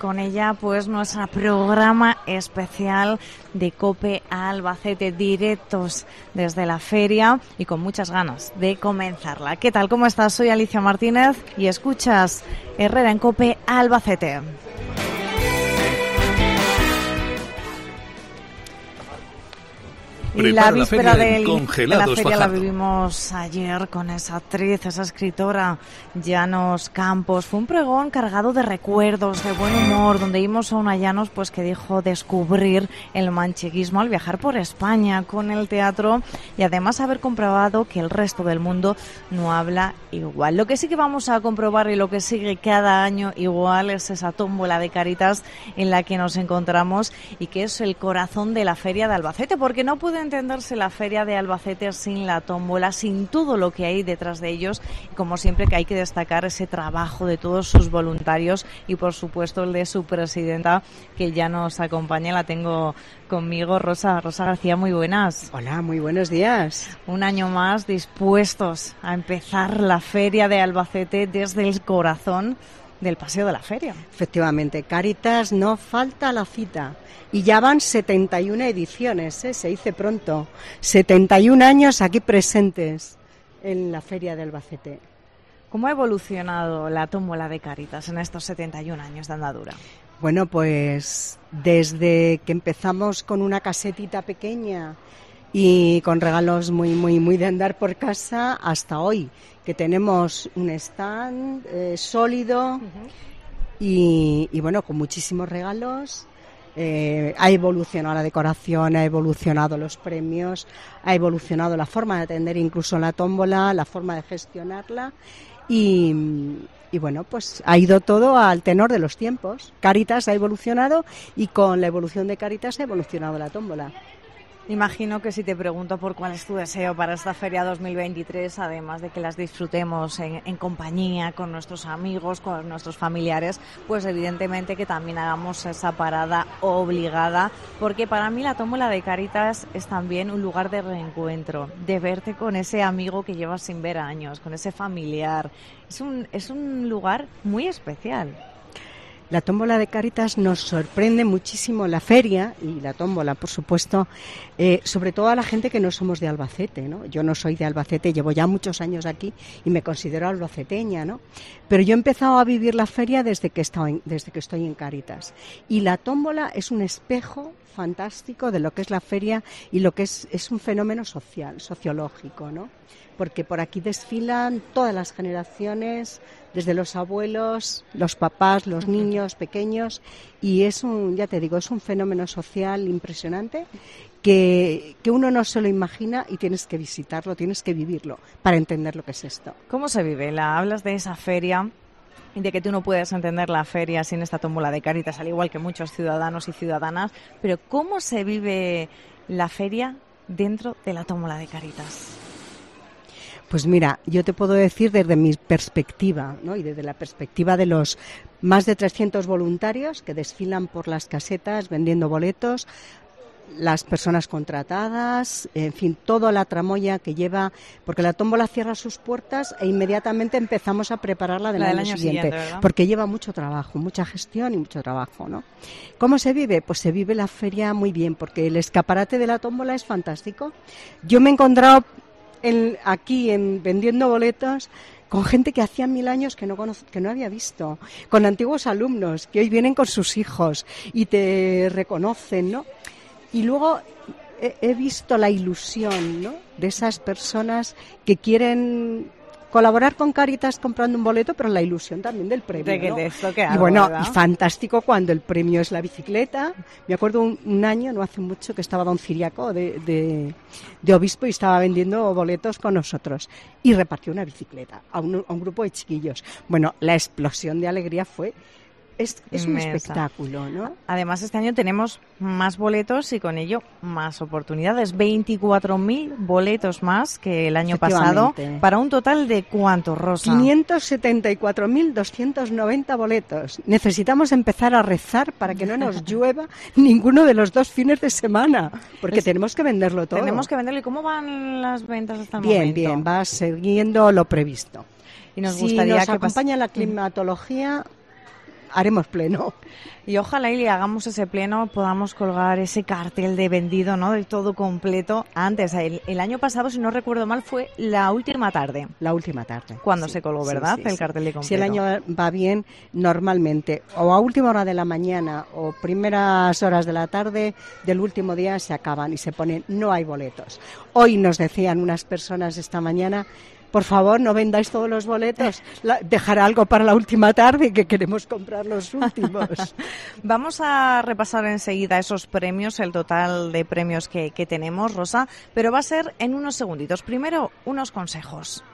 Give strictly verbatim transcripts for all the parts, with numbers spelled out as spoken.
con ella pues nuestro programa especial de COPE a Albacete, directos desde la feria y con muchas ganas de comenzarla. ¿Qué tal? ¿Cómo estás? Soy Alicia Martínez y escuchas Herrera en COPE a Albacete. Y la víspera de la feria la vivimos ayer con esa actriz, esa escritora, Llanos Campos. Fue un pregón cargado de recuerdos, de buen humor, donde vimos a una Llanos pues, que dijo descubrir el mancheguismo al viajar por España con el teatro y además haber comprobado que el resto del mundo no habla igual. Lo que sí que vamos a comprobar y lo que sigue cada año igual es esa tómbola de Cáritas en la que nos encontramos y que es el corazón de la feria de Albacete, porque no puede entenderse la feria de Albacete sin la tómbola, sin todo lo que hay detrás de ellos, y como siempre que hay que destacar ese trabajo de todos sus voluntarios y por supuesto el de su presidenta que ya nos acompaña, la tengo conmigo, Rosa, Rosa García, muy buenas. Hola, muy buenos días. Un año más dispuestos a empezar la feria de Albacete desde el corazón del paseo de la feria. Efectivamente, Cáritas no falta la cita. Y ya van setenta y una ediciones, ¿eh? Se dice pronto. setenta y un años aquí presentes en la feria de Albacete. ¿Cómo ha evolucionado la tómbola de Cáritas en estos setenta y un años de andadura? Bueno, pues desde que empezamos con una casetita pequeña y con regalos muy, muy, muy de andar por casa hasta hoy, que tenemos un stand eh, sólido uh-huh. y, y bueno, con muchísimos regalos. Eh, ha evolucionado la decoración, ha evolucionado los premios, ha evolucionado la forma de atender incluso la tómbola, la forma de gestionarla y, y bueno, pues ha ido todo al tenor de los tiempos. Cáritas ha evolucionado y con la evolución de Cáritas ha evolucionado la tómbola. Imagino que si te pregunto por cuál es tu deseo para esta feria dos mil veintitrés, además de que las disfrutemos en, en compañía, con nuestros amigos, con nuestros familiares, pues evidentemente que también hagamos esa parada obligada, porque para mí la tómbola de Cáritas es también un lugar de reencuentro, de verte con ese amigo que llevas sin ver años, con ese familiar. Es un, es un lugar muy especial. La tómbola de Cáritas nos sorprende muchísimo, la feria y la tómbola, por supuesto, eh, sobre todo a la gente que no somos de Albacete, ¿no? Yo no soy de Albacete, llevo ya muchos años aquí y me considero albaceteña, ¿no? Pero yo he empezado a vivir la feria desde que, he estado en, desde que estoy en Cáritas. Y la tómbola es un espejo fantástico de lo que es la feria y lo que es, es un fenómeno social, sociológico, ¿no? Porque por aquí desfilan todas las generaciones, desde los abuelos, los papás, los niños pequeños, y es un, ya te digo, es un fenómeno social impresionante que, que uno no se lo imagina y tienes que visitarlo, tienes que vivirlo para entender lo que es esto. ¿Cómo se vive? La, hablas de esa feria y de que tú no puedes entender la feria sin esta tómbola de Cáritas, al igual que muchos ciudadanos y ciudadanas, pero ¿cómo se vive la feria dentro de la tómbola de Cáritas? Pues mira, yo te puedo decir desde mi perspectiva, ¿no? Y desde la perspectiva de los más de trescientos voluntarios que desfilan por las casetas vendiendo boletos, las personas contratadas, en fin, toda la tramoya que lleva, porque la tómbola cierra sus puertas e inmediatamente empezamos a prepararla del, la del año, año siguiente, siguiente, porque lleva mucho trabajo, mucha gestión y mucho trabajo, ¿no? ¿Cómo se vive? Pues se vive la feria muy bien, porque el escaparate de la tómbola es fantástico. Yo me he encontrado En, aquí en vendiendo boletos con gente que hacía mil años que no conoce, que no había visto, con antiguos alumnos que hoy vienen con sus hijos y te reconocen, ¿no? Y luego he, he visto la ilusión, ¿no? De esas personas que quieren colaborar con Cáritas comprando un boleto, pero la ilusión también del premio, de que ¿no? te toque Y algo, bueno, ¿verdad? y fantástico cuando el premio es la bicicleta. Me acuerdo un, un año, no hace mucho, que estaba don Ciriaco de, de, de obispo y estaba vendiendo boletos con nosotros y repartió una bicicleta a un, a un grupo de chiquillos. Bueno, la explosión de alegría fue Es, es un espectáculo, ¿no? Además, este año tenemos más boletos y con ello más oportunidades. veinticuatro mil boletos más que el año pasado, para un total de ¿cuántos, Rosa? quinientos setenta y cuatro mil doscientos noventa boletos. Necesitamos empezar a rezar para que no nos llueva ninguno de los dos fines de semana, porque es, tenemos que venderlo todo. Tenemos que venderlo. ¿Y cómo van las ventas hasta el bien, momento? Bien, bien, va siguiendo lo previsto. Y nos si gustaría nos que acompaña pas- la climatología, haremos pleno. Y ojalá y le hagamos ese pleno, podamos colgar ese cartel de vendido, ¿no? Del todo completo. Antes, el, el año pasado, si no recuerdo mal, fue la última tarde. La última tarde. Cuando sí, se colgó, ¿verdad? Sí, sí, el sí. cartel de completo. Si el año va bien, normalmente, o a última hora de la mañana o primeras horas de la tarde del último día se acaban y se ponen, no hay boletos. Hoy nos decían unas personas esta mañana, por favor, no vendáis todos los boletos, la, dejar algo para la última tarde, que queremos comprar los últimos. Vamos a repasar enseguida esos premios, el total de premios que, que tenemos, Rosa, pero va a ser en unos segunditos. Primero, unos consejos.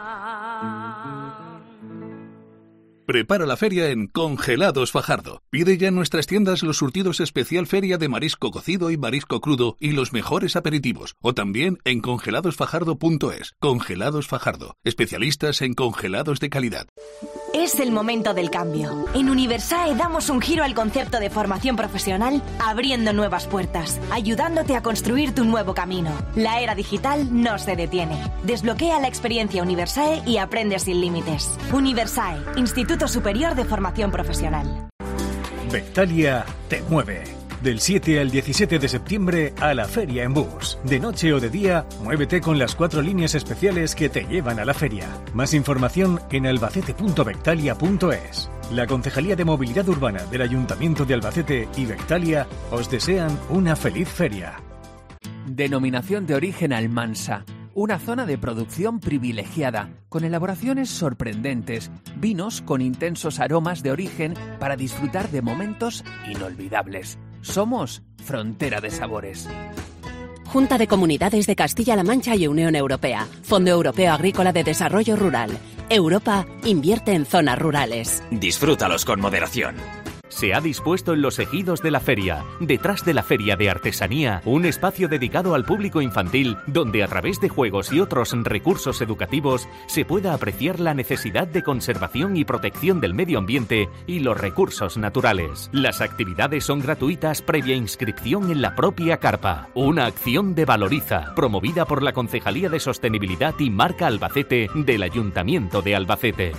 Prepara la feria en Congelados Fajardo. Pide ya en nuestras tiendas los surtidos especial feria de marisco cocido y marisco crudo y los mejores aperitivos. O también en congelados fajardo punto es. Congelados Fajardo. Especialistas en congelados de calidad. Es el momento del cambio. En Universae damos un giro al concepto de formación profesional, abriendo nuevas puertas, ayudándote a construir tu nuevo camino. La era digital no se detiene. Desbloquea la experiencia Universae y aprende sin límites. Universae, Instituto Superior de Formación Profesional. Vectalia te mueve. Del siete al diecisiete de septiembre a la feria en bus. De noche o de día, muévete con las cuatro líneas especiales que te llevan a la feria. Más información en albacete punto vectalia punto es. La Concejalía de Movilidad Urbana del Ayuntamiento de Albacete y Vectalia os desean una feliz feria. Denominación de origen Almansa. Una zona de producción privilegiada, con elaboraciones sorprendentes, vinos con intensos aromas de origen para disfrutar de momentos inolvidables. Somos Frontera de Sabores. Junta de Comunidades de Castilla-La Mancha y Unión Europea. Fondo Europeo Agrícola de Desarrollo Rural. Europa invierte en zonas rurales. Disfrútalos con moderación. Se ha dispuesto en los ejidos de la feria, detrás de la Feria de Artesanía, un espacio dedicado al público infantil donde a través de juegos y otros recursos educativos se pueda apreciar la necesidad de conservación y protección del medio ambiente y los recursos naturales. Las actividades son gratuitas previa inscripción en la propia carpa. Una acción de Valoriza, promovida por la Concejalía de Sostenibilidad y Marca Albacete del Ayuntamiento de Albacete.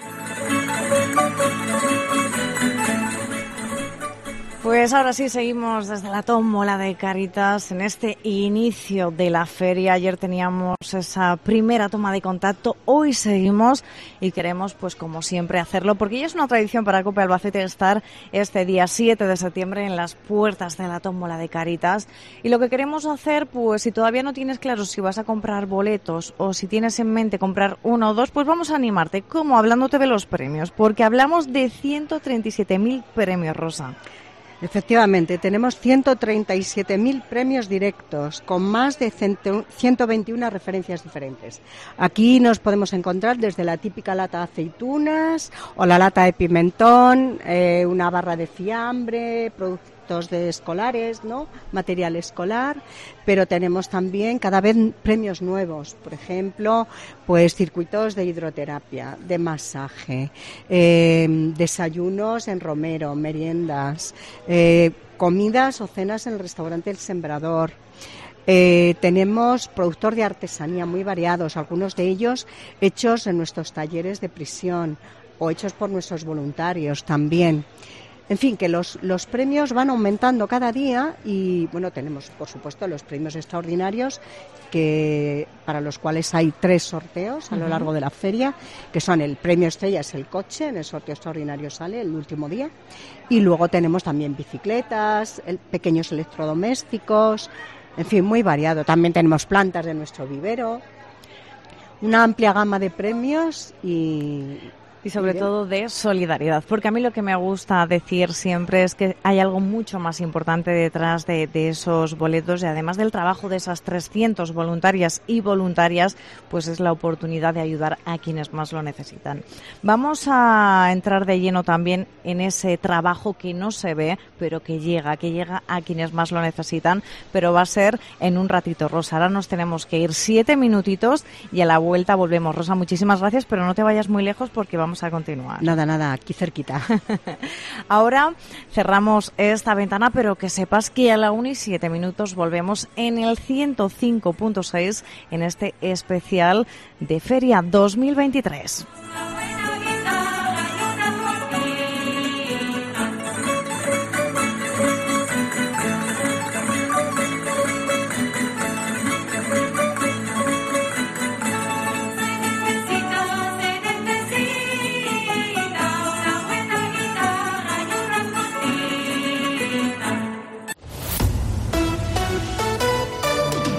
Pues ahora sí seguimos desde la tómbola de Cáritas en este inicio de la feria. Ayer teníamos esa primera toma de contacto, hoy seguimos y queremos, pues como siempre, hacerlo porque ya es una tradición para Cope Albacete estar este día siete de septiembre en las puertas de la tómbola de Cáritas. Y lo que queremos hacer, pues si todavía no tienes claro si vas a comprar boletos o si tienes en mente comprar uno o dos, pues vamos a animarte, como hablándote de los premios, porque hablamos de ciento treinta y siete mil premios, Rosa. Efectivamente, tenemos ciento treinta y siete mil premios directos con más de ciento veintiuna referencias diferentes. Aquí nos podemos encontrar desde la típica lata de aceitunas o la lata de pimentón, eh, una barra de fiambre, productos de escolares, ¿no? Material escolar, pero tenemos también cada vez premios nuevos, por ejemplo, pues circuitos de hidroterapia, de masaje, eh, desayunos en Romero, meriendas, eh, comidas o cenas en el restaurante El Sembrador. Eh, tenemos productos de artesanía muy variados, algunos de ellos hechos en nuestros talleres de prisión o hechos por nuestros voluntarios también. En fin, que los, los premios van aumentando cada día y, bueno, tenemos, por supuesto, los premios extraordinarios que para los cuales hay tres sorteos a lo largo de la feria, que son el premio estrella, es el coche, en el sorteo extraordinario sale el último día, y luego tenemos también bicicletas, el, pequeños electrodomésticos, en fin, muy variado. También tenemos plantas de nuestro vivero, una amplia gama de premios y... Y sobre todo de solidaridad, porque a mí lo que me gusta decir siempre es que hay algo mucho más importante detrás de, de esos boletos y además del trabajo de esas trescientas voluntarias y voluntarias, pues es la oportunidad de ayudar a quienes más lo necesitan. Vamos a entrar de lleno también en ese trabajo que no se ve, pero que llega, que llega a quienes más lo necesitan, pero va a ser en un ratito, Rosa. Ahora nos tenemos que ir siete minutitos y a la vuelta volvemos. Rosa, muchísimas gracias, pero no te vayas muy lejos porque vamos a continuar. Nada, nada, aquí cerquita. Ahora cerramos esta ventana, pero que sepas que a la una y siete minutos volvemos en el ciento cinco punto seis en este especial de Feria dos mil veintitrés.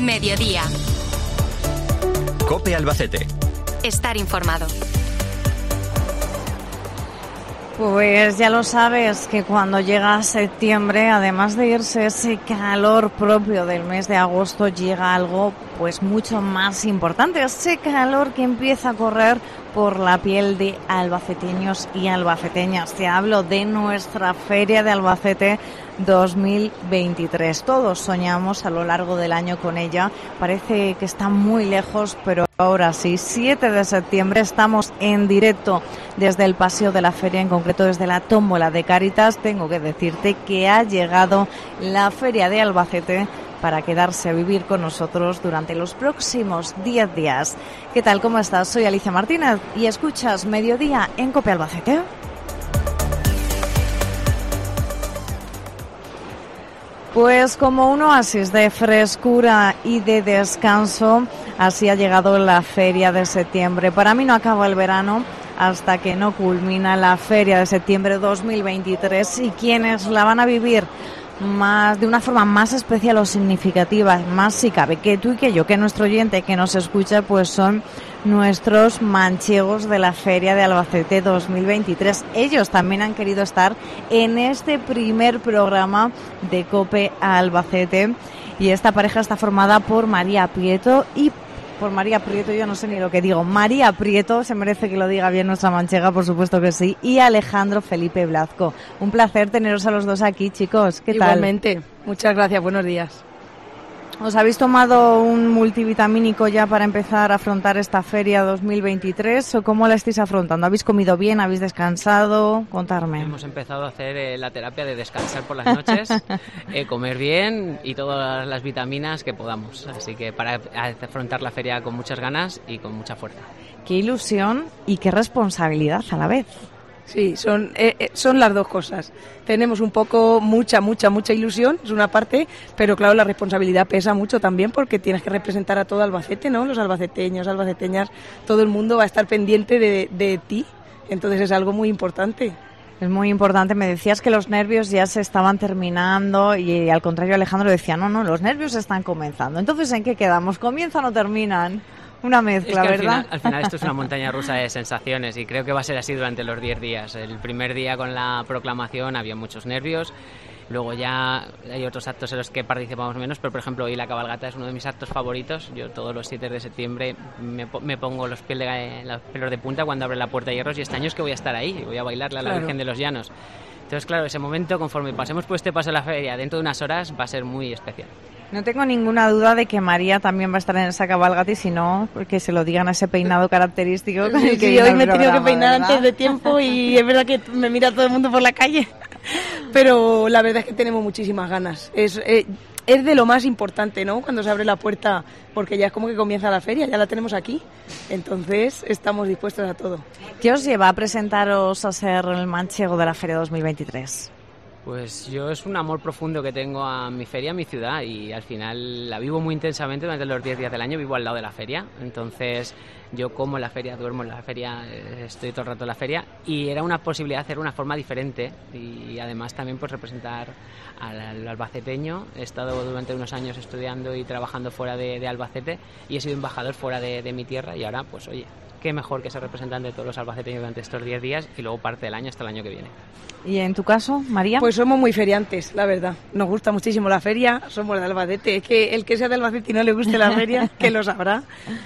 Mediodía. COPE Albacete. Estar informado. Pues ya lo sabes que cuando llega septiembre, además de irse ese calor propio del mes de agosto, llega algo pues mucho más importante, ese calor que empieza a correr por la piel de albaceteños y albaceteñas. Te hablo de nuestra Feria de Albacete dos mil veintitrés. Todos soñamos a lo largo del año con ella. Parece que está muy lejos, pero ahora sí, siete de septiembre, estamos en directo desde el paseo de la feria, en concreto desde la tómbola de Cáritas. Tengo que decirte que ha llegado la Feria de Albacete para quedarse a vivir con nosotros durante los próximos diez días. ¿Qué tal? ¿Cómo estás? Soy Alicia Martínez y escuchas Mediodía en COPE Albacete. Pues como un oasis de frescura y de descanso, así ha llegado la Feria de Septiembre. Para mí no acaba el verano hasta que no culmina la Feria de Septiembre dos mil veintitrés, y quienes la van a vivir más de una forma más especial o significativa, más si cabe, que tú y que yo, que nuestro oyente que nos escucha, pues son nuestros manchegos de la Feria de Albacete dos mil veintitrés. Ellos también han querido estar en este primer programa de COPE Albacete, y esta pareja está formada por María Prieto y por María Prieto, yo no sé ni lo que digo. María Prieto, se merece que lo diga bien nuestra manchega, por supuesto que sí. Y Alejandro Felipe Blazco. Un placer teneros a los dos aquí, chicos. ¿Qué tal? Igualmente. Muchas gracias. Buenos días. ¿Os habéis tomado un multivitamínico ya para empezar a afrontar esta feria dos mil veintitrés o cómo la estáis afrontando? ¿Habéis comido bien? ¿Habéis descansado? Contarme. Hemos empezado a hacer eh, la terapia de descansar por las noches, eh, comer bien y todas las vitaminas que podamos. Así que para afrontar la feria con muchas ganas y con mucha fuerza. Qué ilusión y qué responsabilidad a la vez. Sí, son eh, son las dos cosas. Tenemos un poco, mucha, mucha, mucha ilusión, es una parte, pero claro, la responsabilidad pesa mucho también porque tienes que representar a todo Albacete, ¿no? Los albaceteños, albaceteñas, todo el mundo va a estar pendiente de, de ti, entonces es algo muy importante. Es muy importante. Me decías que los nervios ya se estaban terminando y al contrario Alejandro decía, no, no, los nervios están comenzando. Entonces, ¿en qué quedamos? ¿Comienzan o terminan? Una mezcla, es que ¿verdad? Al final, al final esto es una montaña rusa de sensaciones y creo que va a ser así durante los diez días. El primer día con la proclamación había muchos nervios, luego ya hay otros actos en los que participamos menos, pero por ejemplo hoy la cabalgata es uno de mis actos favoritos. Yo todos los siete de septiembre me, me pongo los, piel de, los pelos de punta cuando abre la puerta de hierros y este año es que voy a estar ahí, voy a bailarle a la Claro. Virgen de los Llanos. Entonces claro, ese momento conforme pasemos por este paso de la feria dentro de unas horas va a ser muy especial. No tengo ninguna duda de que María también va a estar en esa cabalgata y si no, que se lo digan a ese peinado característico con el que Sí, viene hoy al me he tenido que programa, peinar ¿verdad? antes de tiempo y es verdad que me mira todo el mundo por la calle, pero la verdad es que tenemos muchísimas ganas. Es, eh, es de lo más importante, ¿no? Cuando se abre la puerta, porque ya es como que comienza la feria, ya la tenemos aquí, entonces estamos dispuestos a todo. ¿Qué os lleva a presentaros a ser el manchego de la Feria dos mil veintitrés? Pues yo es un amor profundo que tengo a mi feria, a mi ciudad, y al final la vivo muy intensamente durante los diez días del año, vivo al lado de la feria, entonces yo como en la feria, duermo en la feria, estoy todo el rato en la feria, y era una posibilidad de hacer una forma diferente y además también pues representar al, al albaceteño. He estado durante unos años estudiando y trabajando fuera de, de Albacete y he sido embajador fuera de, de mi tierra, y ahora pues oye, qué mejor que ser representante de todos los albaceteños durante estos diez días y luego parte del año hasta el año que viene. ¿Y en tu caso, María? Pues somos muy feriantes, la verdad. Nos gusta muchísimo la feria, somos de Albacete. Es que el que sea de Albacete y no le guste la feria, que lo sabrá.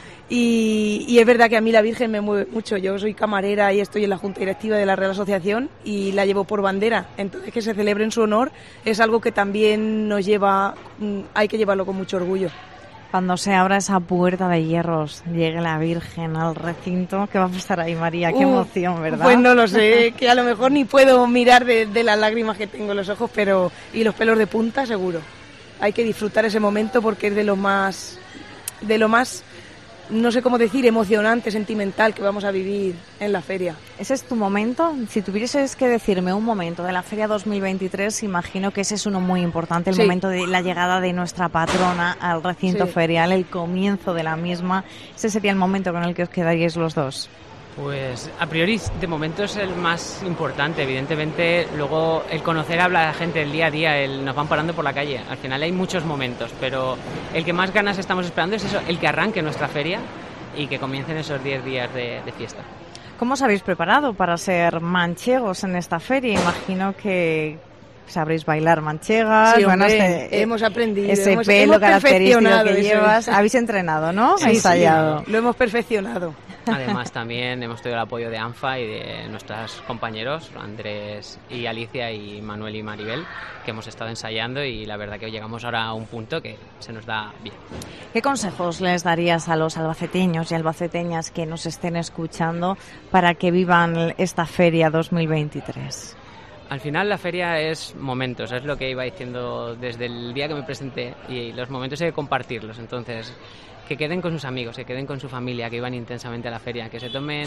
Y, y es verdad que a mí la Virgen me mueve mucho. Yo soy camarera y estoy en la Junta Directiva de la Real Asociación y la llevo por bandera. Entonces, que se celebre en su honor es algo que también nos lleva, hay que llevarlo con mucho orgullo. Cuando se abra esa puerta de hierros, llegue la Virgen al recinto, ¿qué va a pasar ahí, María? Qué uh, emoción, ¿verdad? Pues no lo sé, que a lo mejor ni puedo mirar de, de las lágrimas que tengo en los ojos, pero y los pelos de punta, seguro. Hay que disfrutar ese momento porque es de lo más, de lo más, no sé cómo decir, emocionante, sentimental que vamos a vivir en la feria. ¿Ese es tu momento? Si tuvieses que decirme un momento de la Feria dos mil veintitrés, imagino que ese es uno muy importante, el Sí. momento de la llegada de nuestra patrona al recinto Sí. ferial, el comienzo de la misma. Ese sería el momento con el que os quedaríais los dos. Pues a priori de momento es el más importante, evidentemente luego el conocer a la gente el día a día, el, nos van parando por la calle, al final hay muchos momentos, pero el que más ganas estamos esperando es eso, el que arranque nuestra feria y que comiencen esos diez días de, de fiesta. ¿Cómo os habéis preparado para ser manchegos en esta feria? Imagino que sabréis bailar manchegas. Sí, bueno, hombre, este, hemos aprendido. Ese hemos, pelo hemos característico que eso. llevas. Habéis entrenado, ¿no? Sí, ensayado. Sí, lo hemos perfeccionado. Además también hemos tenido el apoyo de ANFA y de nuestros compañeros Andrés y Alicia y Manuel y Maribel, que hemos estado ensayando y la verdad que llegamos ahora a un punto que se nos da bien. ¿Qué consejos les darías a los albaceteños y albaceteñas que nos estén escuchando para que vivan esta feria dos mil veintitrés? Al final la feria es momentos, es lo que iba diciendo desde el día que me presenté, y los momentos hay que compartirlos, entonces que queden con sus amigos, que queden con su familia, que iban intensamente a la feria, que se tomen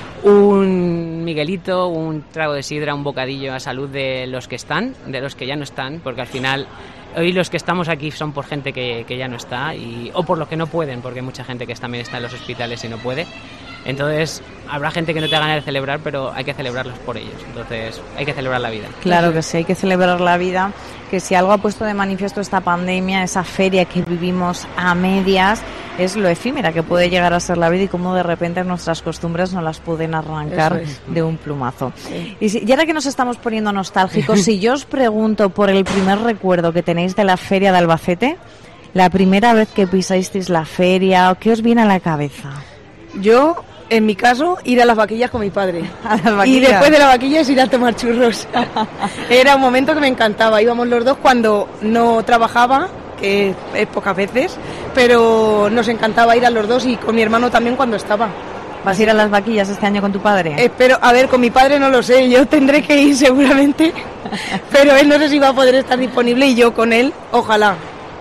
un miguelito, un trago de sidra, un bocadillo a salud de los que están, de los que ya no están, porque al final hoy los que estamos aquí son por gente que, que ya no está, y, o por los que no pueden, porque hay mucha gente que también está en los hospitales y no puede. Entonces, habrá gente que no te gana de celebrar, pero hay que celebrarlos por ellos. Entonces, hay que celebrar la vida. Claro que sí, hay que celebrar la vida. Que si algo ha puesto de manifiesto esta pandemia, esa feria que vivimos a medias, es lo efímera que puede llegar a ser la vida y cómo de repente nuestras costumbres nos las pueden arrancar es. de un plumazo. Sí. Y, si, y ahora que nos estamos poniendo nostálgicos, si yo os pregunto por el primer recuerdo que tenéis de la feria de Albacete, la primera vez que pisasteis la feria, ¿qué os viene a la cabeza? Yo... En mi caso, ir a las vaquillas con mi padre. ¿A las vaquillas? Y después de las vaquillas ir a tomar churros. Era un momento que me encantaba. Íbamos los dos cuando no trabajaba, que es pocas veces, pero nos encantaba ir a los dos y con mi hermano también cuando estaba. ¿Vas a ir a las vaquillas este año con tu padre? Espero, a ver, con mi padre no lo sé, yo tendré que ir seguramente, pero él no sé si va a poder estar disponible y yo con él, ojalá.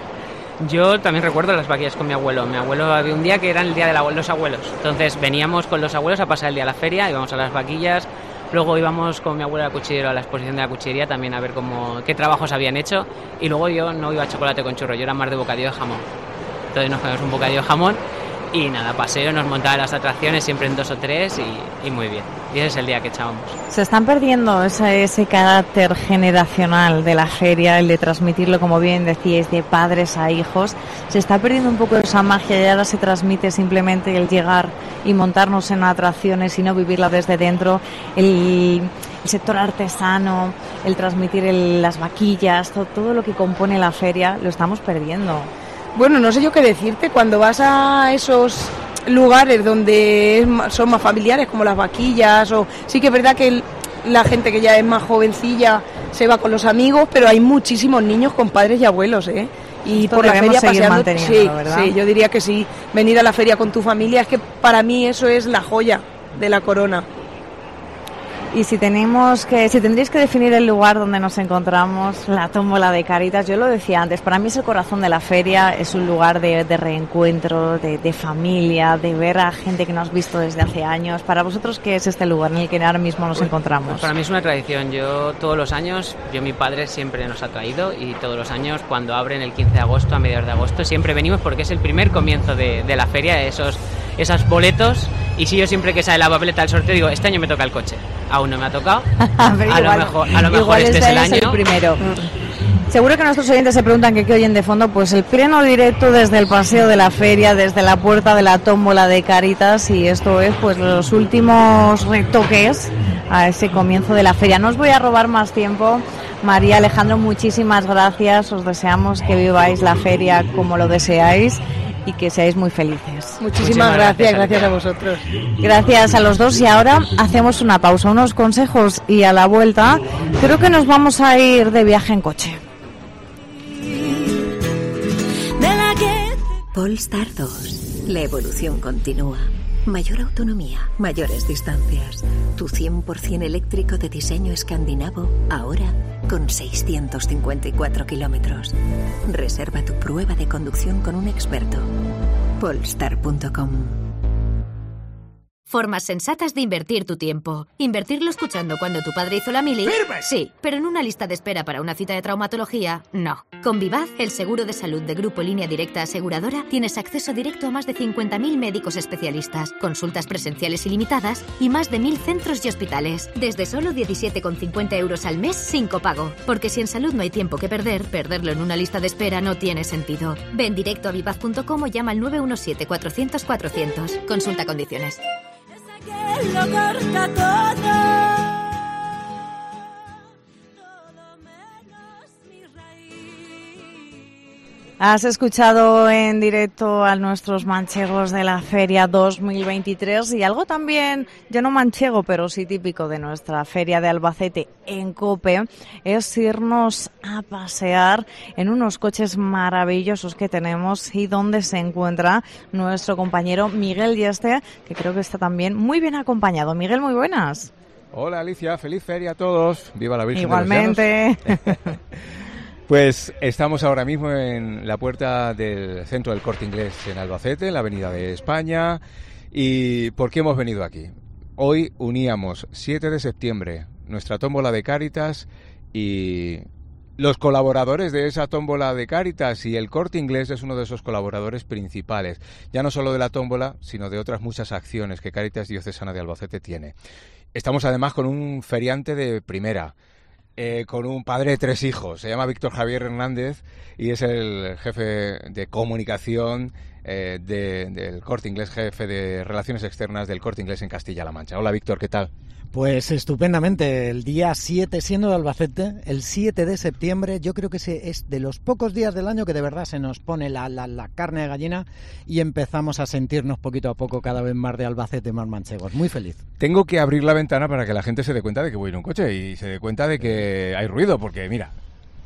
Yo también recuerdo las vaquillas con mi abuelo. Mi abuelo había un día que era el día de la, los abuelos. Entonces veníamos con los abuelos a pasar el día a la feria, íbamos a las vaquillas, luego íbamos con mi abuelo al cuchillero a la exposición de la cuchillería también a ver cómo, qué trabajos habían hecho, y luego yo no iba a chocolate con churro, yo era más de bocadillo de jamón. Entonces nos comimos un bocadillo de jamón y nada, paseo, nos montaban las atracciones siempre en dos o tres y, y muy bien. Y ese es el día que echábamos. Se están perdiendo ese, ese carácter generacional de la feria, el de transmitirlo, como bien decíais, de padres a hijos. Se está perdiendo un poco esa magia y ahora se transmite simplemente el llegar y montarnos en atracciones y no vivirla desde dentro. El, el sector artesano, el transmitir el, las vaquillas, todo, todo lo que compone la feria, lo estamos perdiendo. Bueno, no sé yo qué decirte, cuando vas a esos lugares donde son más familiares, como las vaquillas, o sí que es verdad que el, la gente que ya es más jovencilla se va con los amigos, pero hay muchísimos niños con padres y abuelos, ¿eh? Y esto por la feria paseando, sí, ¿verdad? Sí, yo diría que sí, venir a la feria con tu familia, es que para mí eso es la joya de la corona. Y si tenemos que, si tendréis que definir el lugar donde nos encontramos, la tómbola de Cáritas, yo lo decía antes, para mí es el corazón de la feria, es un lugar de, de reencuentro, de, de familia, de ver a gente que no has visto desde hace años. Para vosotros, ¿qué es este lugar en el que ahora mismo nos encontramos? Pues para mí es una tradición. Yo todos los años, yo mi padre siempre nos ha traído y todos los años cuando abren el quince de agosto, a mediados de agosto, siempre venimos porque es el primer comienzo de, de la feria, esos, esos boletos. Y si yo siempre que sale la papeleta del sorteo digo, este año me toca el coche. Aún no me ha tocado. a, igual, lo mejor, a lo mejor este es el año. Es el primero. Mm. Seguro que nuestros oyentes se preguntan que qué oyen de fondo. Pues el pleno directo desde el paseo de la feria, desde la puerta de la tómbola de Cáritas. Y esto es pues los últimos retoques a ese comienzo de la feria. No os voy a robar más tiempo. María, Alejandro, muchísimas gracias. Os deseamos que viváis la feria como lo deseáis y que seáis muy felices. Muchísimas, Muchísimas gracias, gracias, gracias a vosotros. Gracias a los dos y ahora hacemos una pausa, unos consejos y a la vuelta creo que nos vamos a ir de viaje en coche. Polestar dos. La evolución continúa. Mayor autonomía, mayores distancias. Tu cien por ciento eléctrico de diseño escandinavo, ahora con seiscientos cincuenta y cuatro kilómetros. Reserva tu prueba de conducción con un experto. Polestar punto com. Formas sensatas de invertir tu tiempo. Invertirlo escuchando cuando tu padre hizo la mili. ¡Firme! Sí, pero en una lista de espera para una cita de traumatología, no. Con Vivaz, el seguro de salud de Grupo Línea Directa Aseguradora, tienes acceso directo a más de cincuenta mil médicos especialistas, consultas presenciales ilimitadas y más de mil centros y hospitales. Desde solo diecisiete con cincuenta euros al mes sin copago. Porque si en salud no hay tiempo que perder, perderlo en una lista de espera no tiene sentido. Ven directo a vivaz punto com o llama al nueve uno siete, cuatrocientos, cuatrocientos. Consulta condiciones. Lo corta todo, todo menos mi raíz. Has escuchado en directo a nuestros manchegos de la Feria dos mil veintitrés y algo también, yo no manchego, pero sí típico de nuestra Feria de Albacete en COPE, es irnos a pasear en unos coches maravillosos que tenemos y donde se encuentra nuestro compañero Miguel Yeste, que creo que está también muy bien acompañado. Miguel, muy buenas. Hola Alicia, feliz feria a todos. Viva la Virgen Igualmente. de los Llanos. Pues estamos ahora mismo en la puerta del centro del Corte Inglés en Albacete, en la Avenida de España. ¿Y por qué hemos venido aquí? Hoy uníamos siete de septiembre nuestra tómbola de Cáritas y los colaboradores de esa tómbola de Cáritas, y el Corte Inglés es uno de esos colaboradores principales, ya no solo de la tómbola, sino de otras muchas acciones que Cáritas Diocesana de Albacete tiene. Estamos además con un feriante de primera, eh, con un padre de tres hijos, se llama Víctor Javier Hernández y es el jefe de comunicación eh, de, del Corte Inglés, jefe de Relaciones Externas del Corte Inglés en Castilla-La Mancha. Hola Víctor, ¿qué tal? Pues estupendamente, el día siete, siendo de Albacete, el siete de septiembre, yo creo que es de los pocos días del año que de verdad se nos pone la, la, la carne de gallina y empezamos a sentirnos poquito a poco cada vez más de Albacete, más manchegos. Muy feliz. Tengo que abrir la ventana para que la gente se dé cuenta de que voy en un coche y se dé cuenta de que hay ruido, porque mira,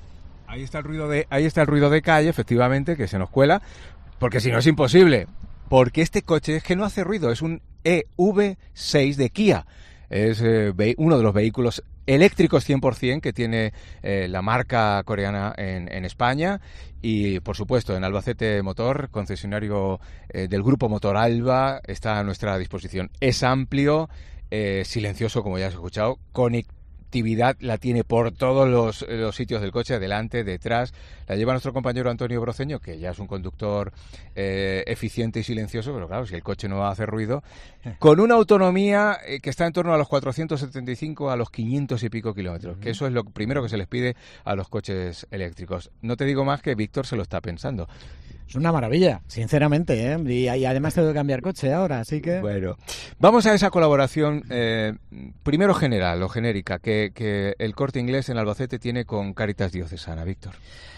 ahí está el ruido de, ahí está el ruido de calle, efectivamente, que se nos cuela, porque si no es imposible, porque este coche es que no hace ruido, es un E V seis de Kia. Es eh, uno de los vehículos eléctricos cien por ciento que tiene eh, la marca coreana en, en España y, por supuesto, en Albacete Motor, concesionario eh, del Grupo Motor Alba, está a nuestra disposición. Es amplio, eh, silencioso, como ya has escuchado, conectado. Actividad la tiene por todos los, los sitios del coche, delante, detrás. La lleva nuestro compañero Antonio Broceño, que ya es un conductor eh, eficiente y silencioso, pero claro, si el coche no hace ruido, con una autonomía eh, que está en torno a los cuatrocientos setenta y cinco a los quinientos y pico kilómetros, uh-huh. que eso es lo primero que se les pide a los coches eléctricos. No te digo más que Víctor se lo está pensando. Es una maravilla, sinceramente, ¿eh? Y, y además tengo que cambiar coche ahora, así que... Bueno, vamos a esa colaboración, eh, primero general o genérica, que, que el Corte Inglés en Albacete tiene con Cáritas Diocesana. Víctor.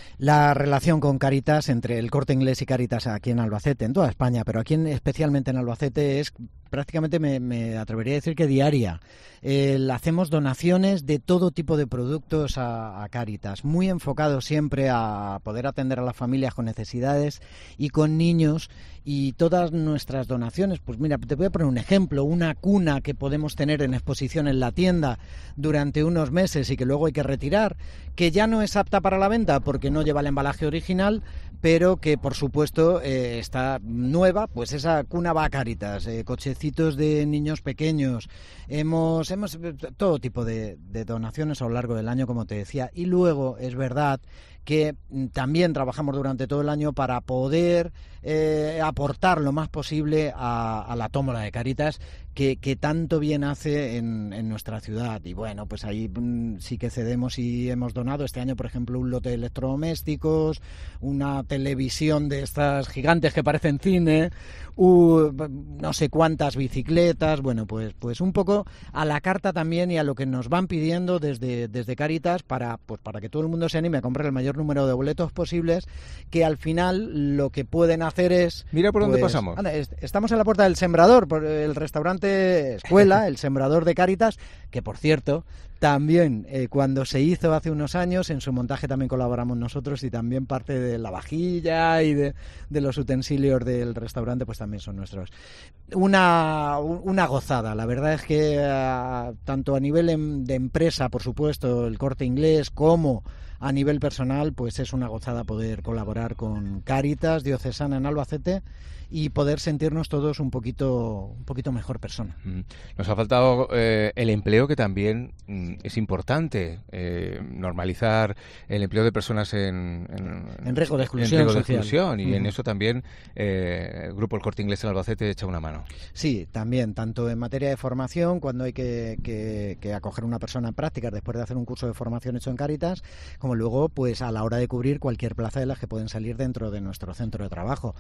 La relación con Cáritas, entre el Corte Inglés y Cáritas aquí en Albacete, en toda España, pero aquí en, especialmente en Albacete, es prácticamente, me, me atrevería a decir que diaria. Eh, hacemos donaciones de todo tipo de productos a, a Cáritas, muy enfocados siempre a poder atender a las familias con necesidades y con niños, y todas nuestras donaciones, pues mira, te voy a poner un ejemplo, una cuna que podemos tener en exposición en la tienda durante unos meses y que luego hay que retirar, que ya no es apta para la venta porque no lleva el embalaje original, pero que por supuesto eh, está nueva, pues esa cuna va a Cáritas, eh, cochecitos de niños pequeños, hemos, hemos todo tipo de, de donaciones a lo largo del año, como te decía, y luego es verdad que también trabajamos durante todo el año para poder eh, aportar lo más posible a, a la tómbola de Cáritas, que, que tanto bien hace en, en nuestra ciudad. Y bueno, pues ahí mm, sí que cedemos y hemos donado este año, por ejemplo, un lote de electrodomésticos, una televisión de estas gigantes que parecen cine, uh, no sé cuántas bicicletas, bueno, pues, pues un poco a la carta también y a lo que nos van pidiendo desde, desde Cáritas para, pues para que todo el mundo se anime a comprar el mayor número de boletos posibles, que al final lo que pueden hacer es... Mira por dónde pues, pasamos. Anda, estamos en la puerta del Sembrador, por el restaurante Escuela, el Sembrador de Cáritas, que por cierto, también eh, cuando se hizo hace unos años, en su montaje también colaboramos nosotros y también parte de la vajilla y de, de los utensilios del restaurante pues también son nuestros. Una, una gozada, la verdad es que uh, tanto a nivel em, de empresa, por supuesto, el Corte Inglés, como a nivel personal, pues es una gozada poder colaborar con Cáritas Diocesana en Albacete y poder sentirnos todos un poquito un poquito mejor persona. Nos ha faltado eh, el empleo, que también mm, es importante, eh, normalizar el empleo de personas en, en, en riesgo de exclusión, en riesgo de social. exclusión y uh-huh. en eso también eh, el Grupo El Corte Inglés en Albacete echa una mano. Sí, también, tanto en materia de formación, cuando hay que, que, que acoger a una persona en prácticas después de hacer un curso de formación hecho en Cáritas, como luego pues a la hora de cubrir cualquier plaza de las que pueden salir dentro de nuestro centro de trabajo.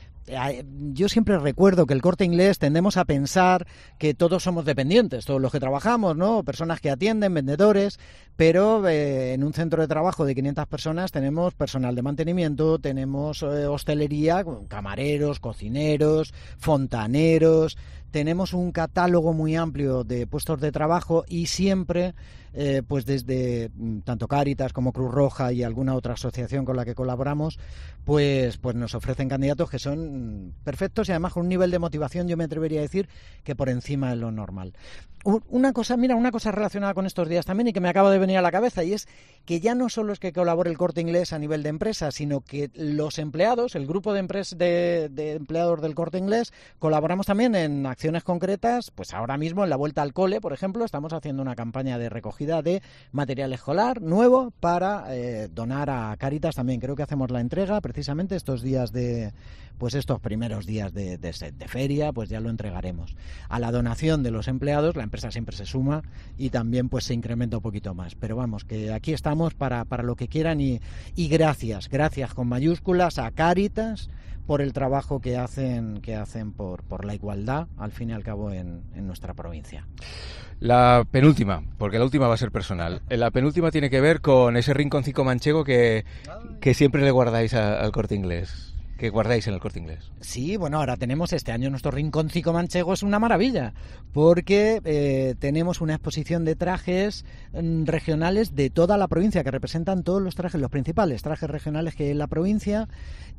Yo siempre recuerdo que el Corte Inglés tendemos a pensar que todos somos dependientes, todos los que trabajamos, ¿no? Personas que atienden, vendedores, pero eh, en un centro de trabajo de quinientas personas tenemos personal de mantenimiento, tenemos eh, hostelería, camareros, cocineros, fontaneros, tenemos un catálogo muy amplio de puestos de trabajo y siempre eh, pues desde tanto Cáritas como Cruz Roja y alguna otra asociación con la que colaboramos, pues pues nos ofrecen candidatos que son perfectos y además con un nivel de motivación, yo me atrevería a decir, que por encima de lo normal. Una cosa, mira, una cosa relacionada con estos días también y que me acaba de venir a la cabeza, y es que ya no solo es que colabore el Corte Inglés a nivel de empresa, sino que los empleados, el grupo de, empres- de, de empleados del Corte Inglés, colaboramos también en acciones concretas. Pues ahora mismo en la vuelta al cole, por ejemplo, estamos haciendo una campaña de recogida de material escolar nuevo para eh, donar a Cáritas también. Creo que hacemos la entrega precisamente estos días de, pues estos primeros días de, de, de feria, pues ya lo entregaremos. A la donación de los empleados, la empresa siempre se suma y también pues se incrementa un poquito más. Pero vamos, que aquí estamos para, para lo que quieran y, y gracias, gracias con mayúsculas a Cáritas por el trabajo que hacen que hacen por, por la igualdad, al fin y al cabo, en, en nuestra provincia. La penúltima, porque la última va a ser personal. La penúltima tiene que ver con ese rinconcito manchego que, que siempre le guardáis a, al Corte Inglés. Que guardáis en el Corte Inglés. Sí, bueno, ahora tenemos este año nuestro rinconcito manchego, es una maravilla, porque eh, tenemos una exposición de trajes mm, regionales de toda la provincia, que representan todos los trajes, los principales trajes regionales que hay en la provincia,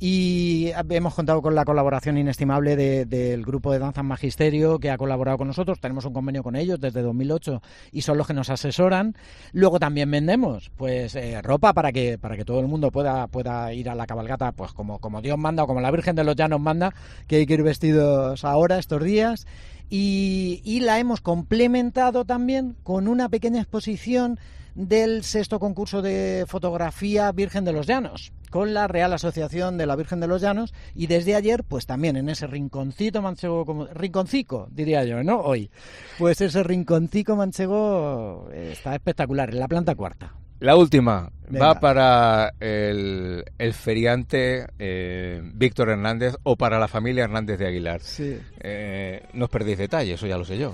y hemos contado con la colaboración inestimable de, del grupo de Danzas Magisterio, que ha colaborado con nosotros. Tenemos un convenio con ellos desde dos mil ocho y son los que nos asesoran. Luego también vendemos pues eh, ropa para que para que todo el mundo pueda pueda ir a la cabalgata, pues como, como Dios manda o como la Virgen de los Llanos manda, que hay que ir vestidos ahora, estos días. Y, y la hemos complementado también con una pequeña exposición del sexto concurso de fotografía Virgen de los Llanos, con la Real Asociación de la Virgen de los Llanos, y desde ayer, pues también en ese rinconcito manchego, como, rinconcico, diría yo, ¿no? Hoy, pues ese rinconcico manchego está espectacular, en la planta cuarta. La última. Venga. Va para el, el feriante eh, Víctor Hernández o para la familia Hernández de Aguilar. Sí. Eh, no os perdéis detalles, eso ya lo sé yo.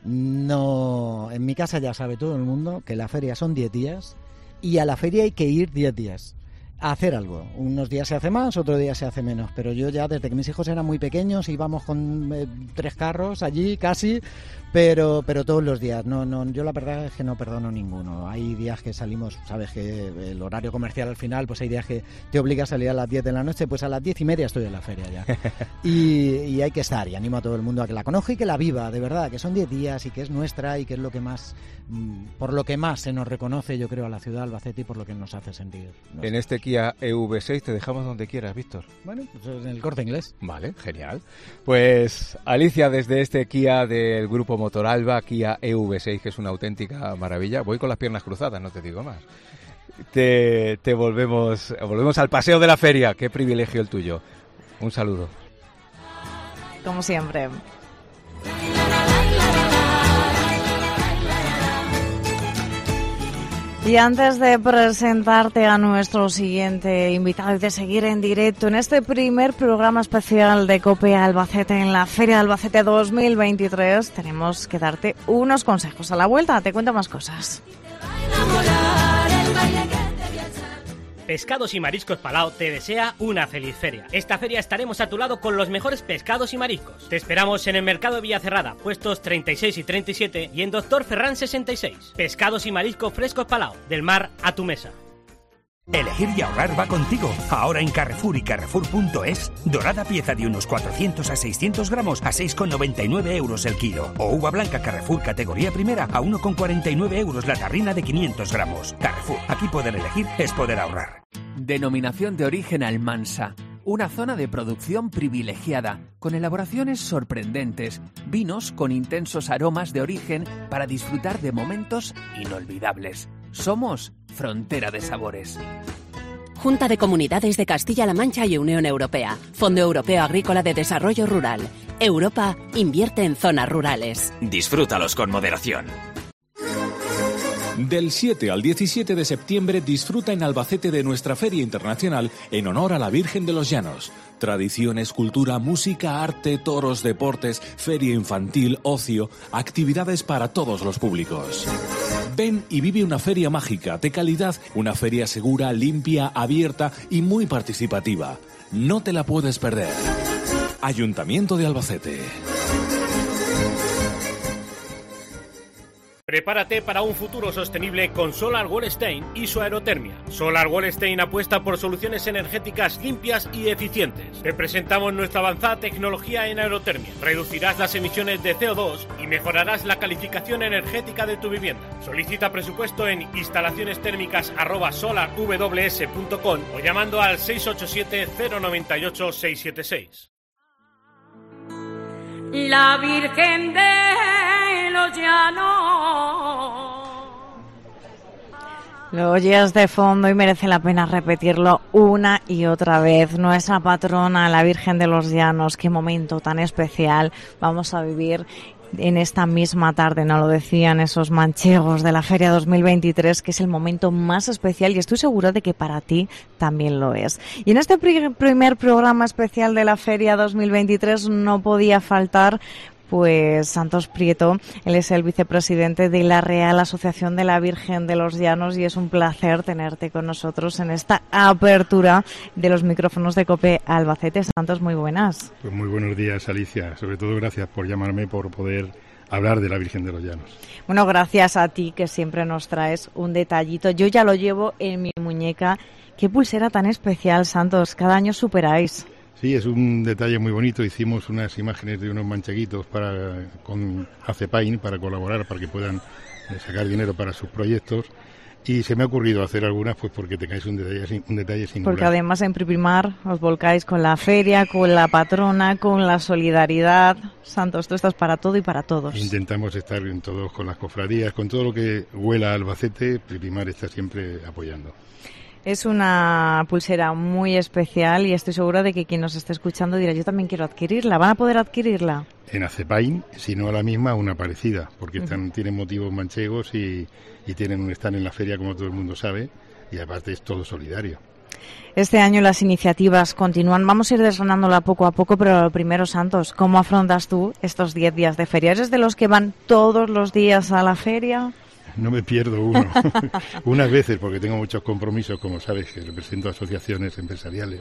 No, en mi casa ya sabe todo el mundo que la feria son diez días y a la feria hay que ir diez días a hacer algo. Unos días se hace más, otros días se hace menos, pero yo ya desde que mis hijos eran muy pequeños íbamos con eh, tres carros allí casi, pero pero todos los días. No, no, yo la verdad es que no perdono ninguno. Hay días que salimos, sabes que el horario comercial al final, pues hay días que te obliga a salir a las diez de la noche, pues a las diez y media estoy en la feria ya. y, y hay que estar, y animo a todo el mundo a que la conozca y que la viva, de verdad, que son diez días y que es nuestra y que es lo que más, por lo que más se nos reconoce, yo creo, a la ciudad de Albacete y por lo que nos hace sentir. Nos En este Kia E V seis te dejamos donde quieras, Víctor. Bueno, pues en el Corte Inglés. Vale, genial. Pues Alicia, desde este Kia del grupo Motoralba, Kia E V seis, que es una auténtica maravilla. Voy con las piernas cruzadas, no te digo más. Te, te volvemos, volvemos al paseo de la feria. Qué privilegio el tuyo. Un saludo. Como siempre. Y antes de presentarte a nuestro siguiente invitado y de seguir en directo en este primer programa especial de COPE Albacete en la Feria de Albacete dos mil veintitrés, tenemos que darte unos consejos. A la vuelta te cuento más cosas. Pescados y Mariscos Palau te desea una feliz feria. Esta feria estaremos a tu lado con los mejores pescados y mariscos. Te esperamos en el Mercado Villacerrada, puestos treinta y seis y treinta y siete y en Doctor Ferran sesenta y seis. Pescados y mariscos frescos Palau, del mar a tu mesa. Elegir y ahorrar va contigo. Ahora en Carrefour y Carrefour punto es, dorada pieza de unos cuatrocientos a seiscientos gramos a seis con noventa y nueve euros el kilo. O uva blanca Carrefour categoría primera a uno con cuarenta y nueve euros la tarrina de quinientos gramos. Carrefour, aquí poder elegir es poder ahorrar. Denominación de origen Almansa. Una zona de producción privilegiada, con elaboraciones sorprendentes, vinos con intensos aromas de origen para disfrutar de momentos inolvidables. Somos Frontera de Sabores. Junta de Comunidades de Castilla-La Mancha y Unión Europea. Fondo Europeo Agrícola de Desarrollo Rural. Europa invierte en zonas rurales. Disfrútalos con moderación. Del siete al diecisiete de septiembre disfruta en Albacete de nuestra Feria Internacional en honor a la Virgen de los Llanos. Tradiciones, cultura, música, arte, toros, deportes, feria infantil, ocio, actividades para todos los públicos. Ven y vive una feria mágica, de calidad, una feria segura, limpia, abierta y muy participativa. No te la puedes perder. Ayuntamiento de Albacete. Prepárate para un futuro sostenible con Solar Wallstein y su aerotermia. Solar Wallstein apuesta por soluciones energéticas limpias y eficientes. Te presentamos nuestra avanzada tecnología en aerotermia. Reducirás las emisiones de C O dos y mejorarás la calificación energética de tu vivienda. Solicita presupuesto en instalacionestérmicas arroba solarws punto com o llamando al seis ocho siete cero nueve ocho seis siete seis. La Virgen de los Llanos. Lo oyes de fondo y merece la pena repetirlo una y otra vez. Nuestra patrona, la Virgen de los Llanos, qué momento tan especial vamos a vivir en esta misma tarde, nos lo decían esos manchegos de la Feria dos mil veintitrés, que es el momento más especial y estoy segura de que para ti también lo es. Y en este primer programa especial de la Feria dos mil veintitrés no podía faltar pues Santos Prieto. Él es el vicepresidente de la Real Asociación de la Virgen de los Llanos y es un placer tenerte con nosotros en esta apertura de los micrófonos de COPE Albacete. Santos, muy buenas. Pues muy buenos días, Alicia. Sobre todo gracias por llamarme, por poder hablar de la Virgen de los Llanos. Bueno, gracias a ti que siempre nos traes un detallito. Yo ya lo llevo en mi muñeca. Qué pulsera tan especial, Santos. Cada año superáis. Sí, es un detalle muy bonito. Hicimos unas imágenes de unos mancheguitos para, con Acepain para colaborar, para que puedan sacar dinero para sus proyectos. Y se me ha ocurrido hacer algunas pues porque tengáis un detalle, un detalle singular. Porque además en Pripimar os volcáis con la feria, con la patrona, con la solidaridad. Santos, tú estás para todo y para todos. Intentamos estar en todos, con las cofradías, con todo lo que huela a Albacete. Pripimar está siempre apoyando. Es una pulsera muy especial y estoy segura de que quien nos esté escuchando dirá, yo también quiero adquirirla. ¿Van a poder adquirirla? En Acepain, si no la misma, una parecida, porque están, uh-huh. tienen motivos manchegos y, y tienen están en la feria, como todo el mundo sabe, y aparte es todo solidario. Este año las iniciativas continúan. Vamos a ir desgranándola poco a poco, pero lo primero, Santos, ¿cómo afrontas tú estos diez días de feria? ¿Eres de los que van todos los días a la feria? No me pierdo uno, unas veces porque tengo muchos compromisos, como sabes, que represento asociaciones empresariales,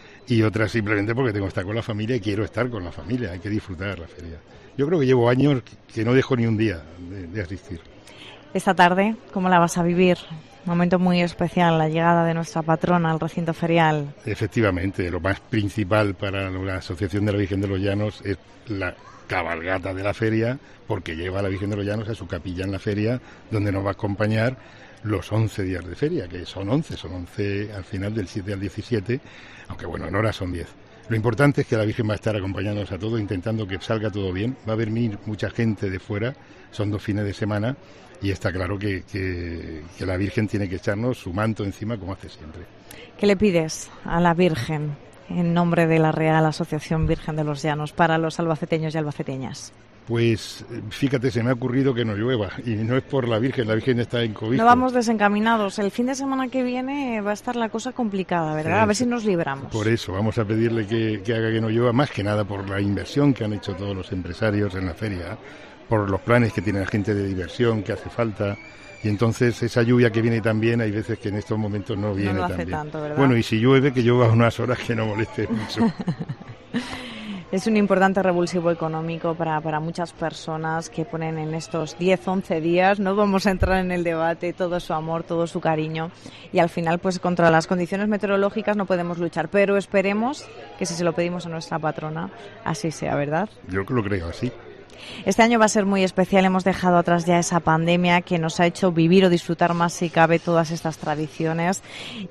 y otras simplemente porque tengo que estar con la familia y quiero estar con la familia, hay que disfrutar la feria. Yo creo que llevo años que no dejo ni un día de, de asistir. Esta tarde, ¿cómo la vas a vivir? Un momento muy especial, la llegada de nuestra patrona al recinto ferial. Efectivamente, lo más principal para la Asociación de la Virgen de los Llanos es la cabalgata de la feria, porque lleva a la Virgen de los Llanos a su capilla en la feria, donde nos va a acompañar los once días de feria, que son once, son once al final del siete al diecisiete, aunque bueno, en horas son diez. Lo importante es que la Virgen va a estar acompañándonos a todos, intentando que salga todo bien. Va a venir mucha gente de fuera, son dos fines de semana, y está claro que, que, que la Virgen tiene que echarnos su manto encima como hace siempre. ¿Qué le pides a la Virgen en nombre de la Real Asociación Virgen de los Llanos para los albaceteños y albaceteñas? Pues fíjate, se me ha ocurrido que no llueva, y no es por la Virgen, la Virgen está en cobijo. No vamos desencaminados, el fin de semana que viene va a estar la cosa complicada, ¿verdad? Sí, a ver si nos libramos. Por eso, vamos a pedirle que, que haga que no llueva, más que nada por la inversión que han hecho todos los empresarios en la feria, por los planes que tiene la gente de diversión, que hace falta, y entonces esa lluvia que viene tan bien, hay veces que en estos momentos no viene no lo tan hace bien. Tanto, ¿verdad? Bueno, y si llueve, que llueva unas horas que no moleste mucho. Es un importante revulsivo económico para, para muchas personas que ponen en estos diez, once días, no vamos a entrar en el debate, todo su amor, todo su cariño, y al final pues contra las condiciones meteorológicas no podemos luchar, pero esperemos que si se lo pedimos a nuestra patrona, así sea, ¿verdad? Yo lo creo así. Este año va a ser muy especial, hemos dejado atrás ya esa pandemia que nos ha hecho vivir o disfrutar más si cabe todas estas tradiciones,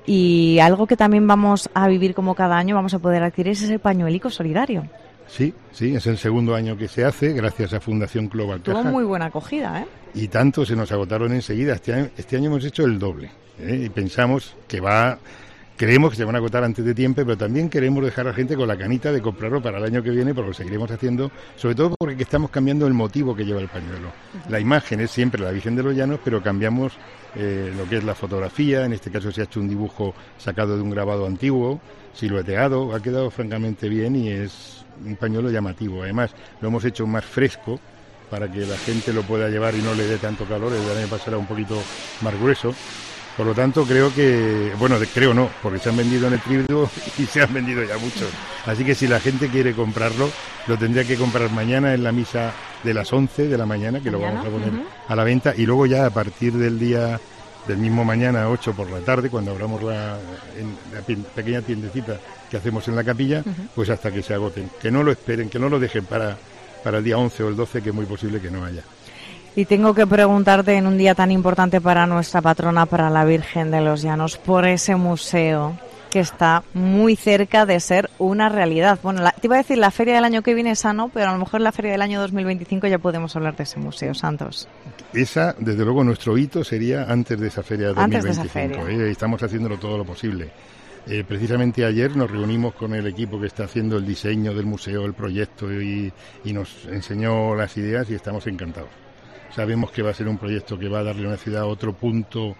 y algo que también vamos a vivir como cada año, vamos a poder adquirir es ese pañuelico solidario. Sí, sí, es el segundo año que se hace, gracias a Fundación Global Caja. Tuvo muy buena acogida, ¿eh? Y tanto se nos agotaron enseguida. Este año, este año hemos hecho el doble, ¿eh? Y pensamos que va... Creemos que se van a agotar antes de tiempo, pero también queremos dejar a la gente con la canita de comprarlo para el año que viene, porque lo seguiremos haciendo, sobre todo porque estamos cambiando el motivo que lleva el pañuelo. Uh-huh. La imagen es siempre la Virgen de los Llanos, pero cambiamos eh, lo que es la fotografía. En este caso se ha hecho un dibujo sacado de un grabado antiguo, silueteado, ha quedado francamente bien y es un pañuelo llamativo. Además, lo hemos hecho más fresco para que la gente lo pueda llevar y no le dé tanto calor. El año pasado era un poquito más grueso. Por lo tanto, creo que, bueno, creo no, porque se han vendido en el Tríodo y se han vendido ya muchos. Así que si la gente quiere comprarlo, lo tendría que comprar mañana en la misa de las once de la mañana, que lo vamos a poner uh-huh. a la venta, y luego ya a partir del día del mismo mañana, ocho por la tarde, cuando abramos la, en la pequeña tiendecita que hacemos en la capilla, uh-huh. pues hasta que se agoten. Que no lo esperen, que no lo dejen para, para el día once o el doce, que es muy posible que no haya. Y tengo que preguntarte en un día tan importante para nuestra patrona, para la Virgen de los Llanos, por ese museo que está muy cerca de ser una realidad. Bueno, la, te iba a decir la feria del año que viene esa no, pero a lo mejor la feria del año dos mil veinticinco ya podemos hablar de ese museo, Santos. Esa, desde luego, nuestro hito sería antes de esa feria de dos mil veinticinco. Antes de esa feria. ¿eh? Estamos haciéndolo todo lo posible. Eh, precisamente ayer nos reunimos con el equipo que está haciendo el diseño del museo, el proyecto, y, y nos enseñó las ideas y estamos encantados. Sabemos que va a ser un proyecto que va a darle a una ciudad otro punto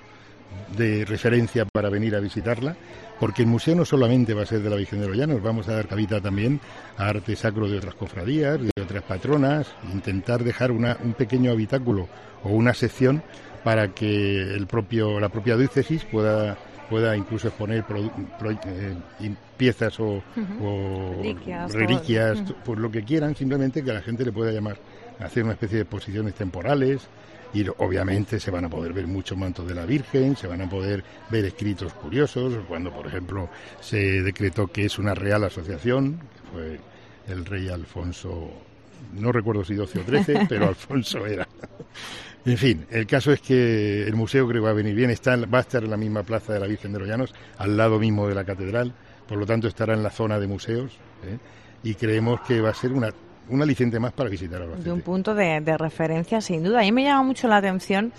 de referencia para venir a visitarla, porque el museo no solamente va a ser de la Virgen de los Llanos, vamos a dar cabida también a arte sacro de otras cofradías, de otras patronas, intentar dejar una, un pequeño habitáculo o una sección para que el propio la propia diócesis pueda pueda incluso exponer produ, pro, eh, piezas o, uh-huh. o reliquias, reliquias uh-huh. por lo que quieran, simplemente que la gente le pueda llamar a hacer una especie de exposiciones temporales. Y obviamente se van a poder ver muchos mantos de la Virgen, se van a poder ver escritos curiosos, cuando por ejemplo se decretó que es una real asociación, que fue el rey Alfonso, no recuerdo si doce o trece, pero Alfonso era. En fin, el caso es que el museo creo que va a venir bien, está, va a estar en la misma plaza de la Virgen de los Llanos, al lado mismo de la catedral, por lo tanto estará en la zona de museos, ¿eh? Y creemos que va a ser una... un aliciente más para visitar Albacete. De un punto de, de referencia, sin duda. A mí me llama mucho la atención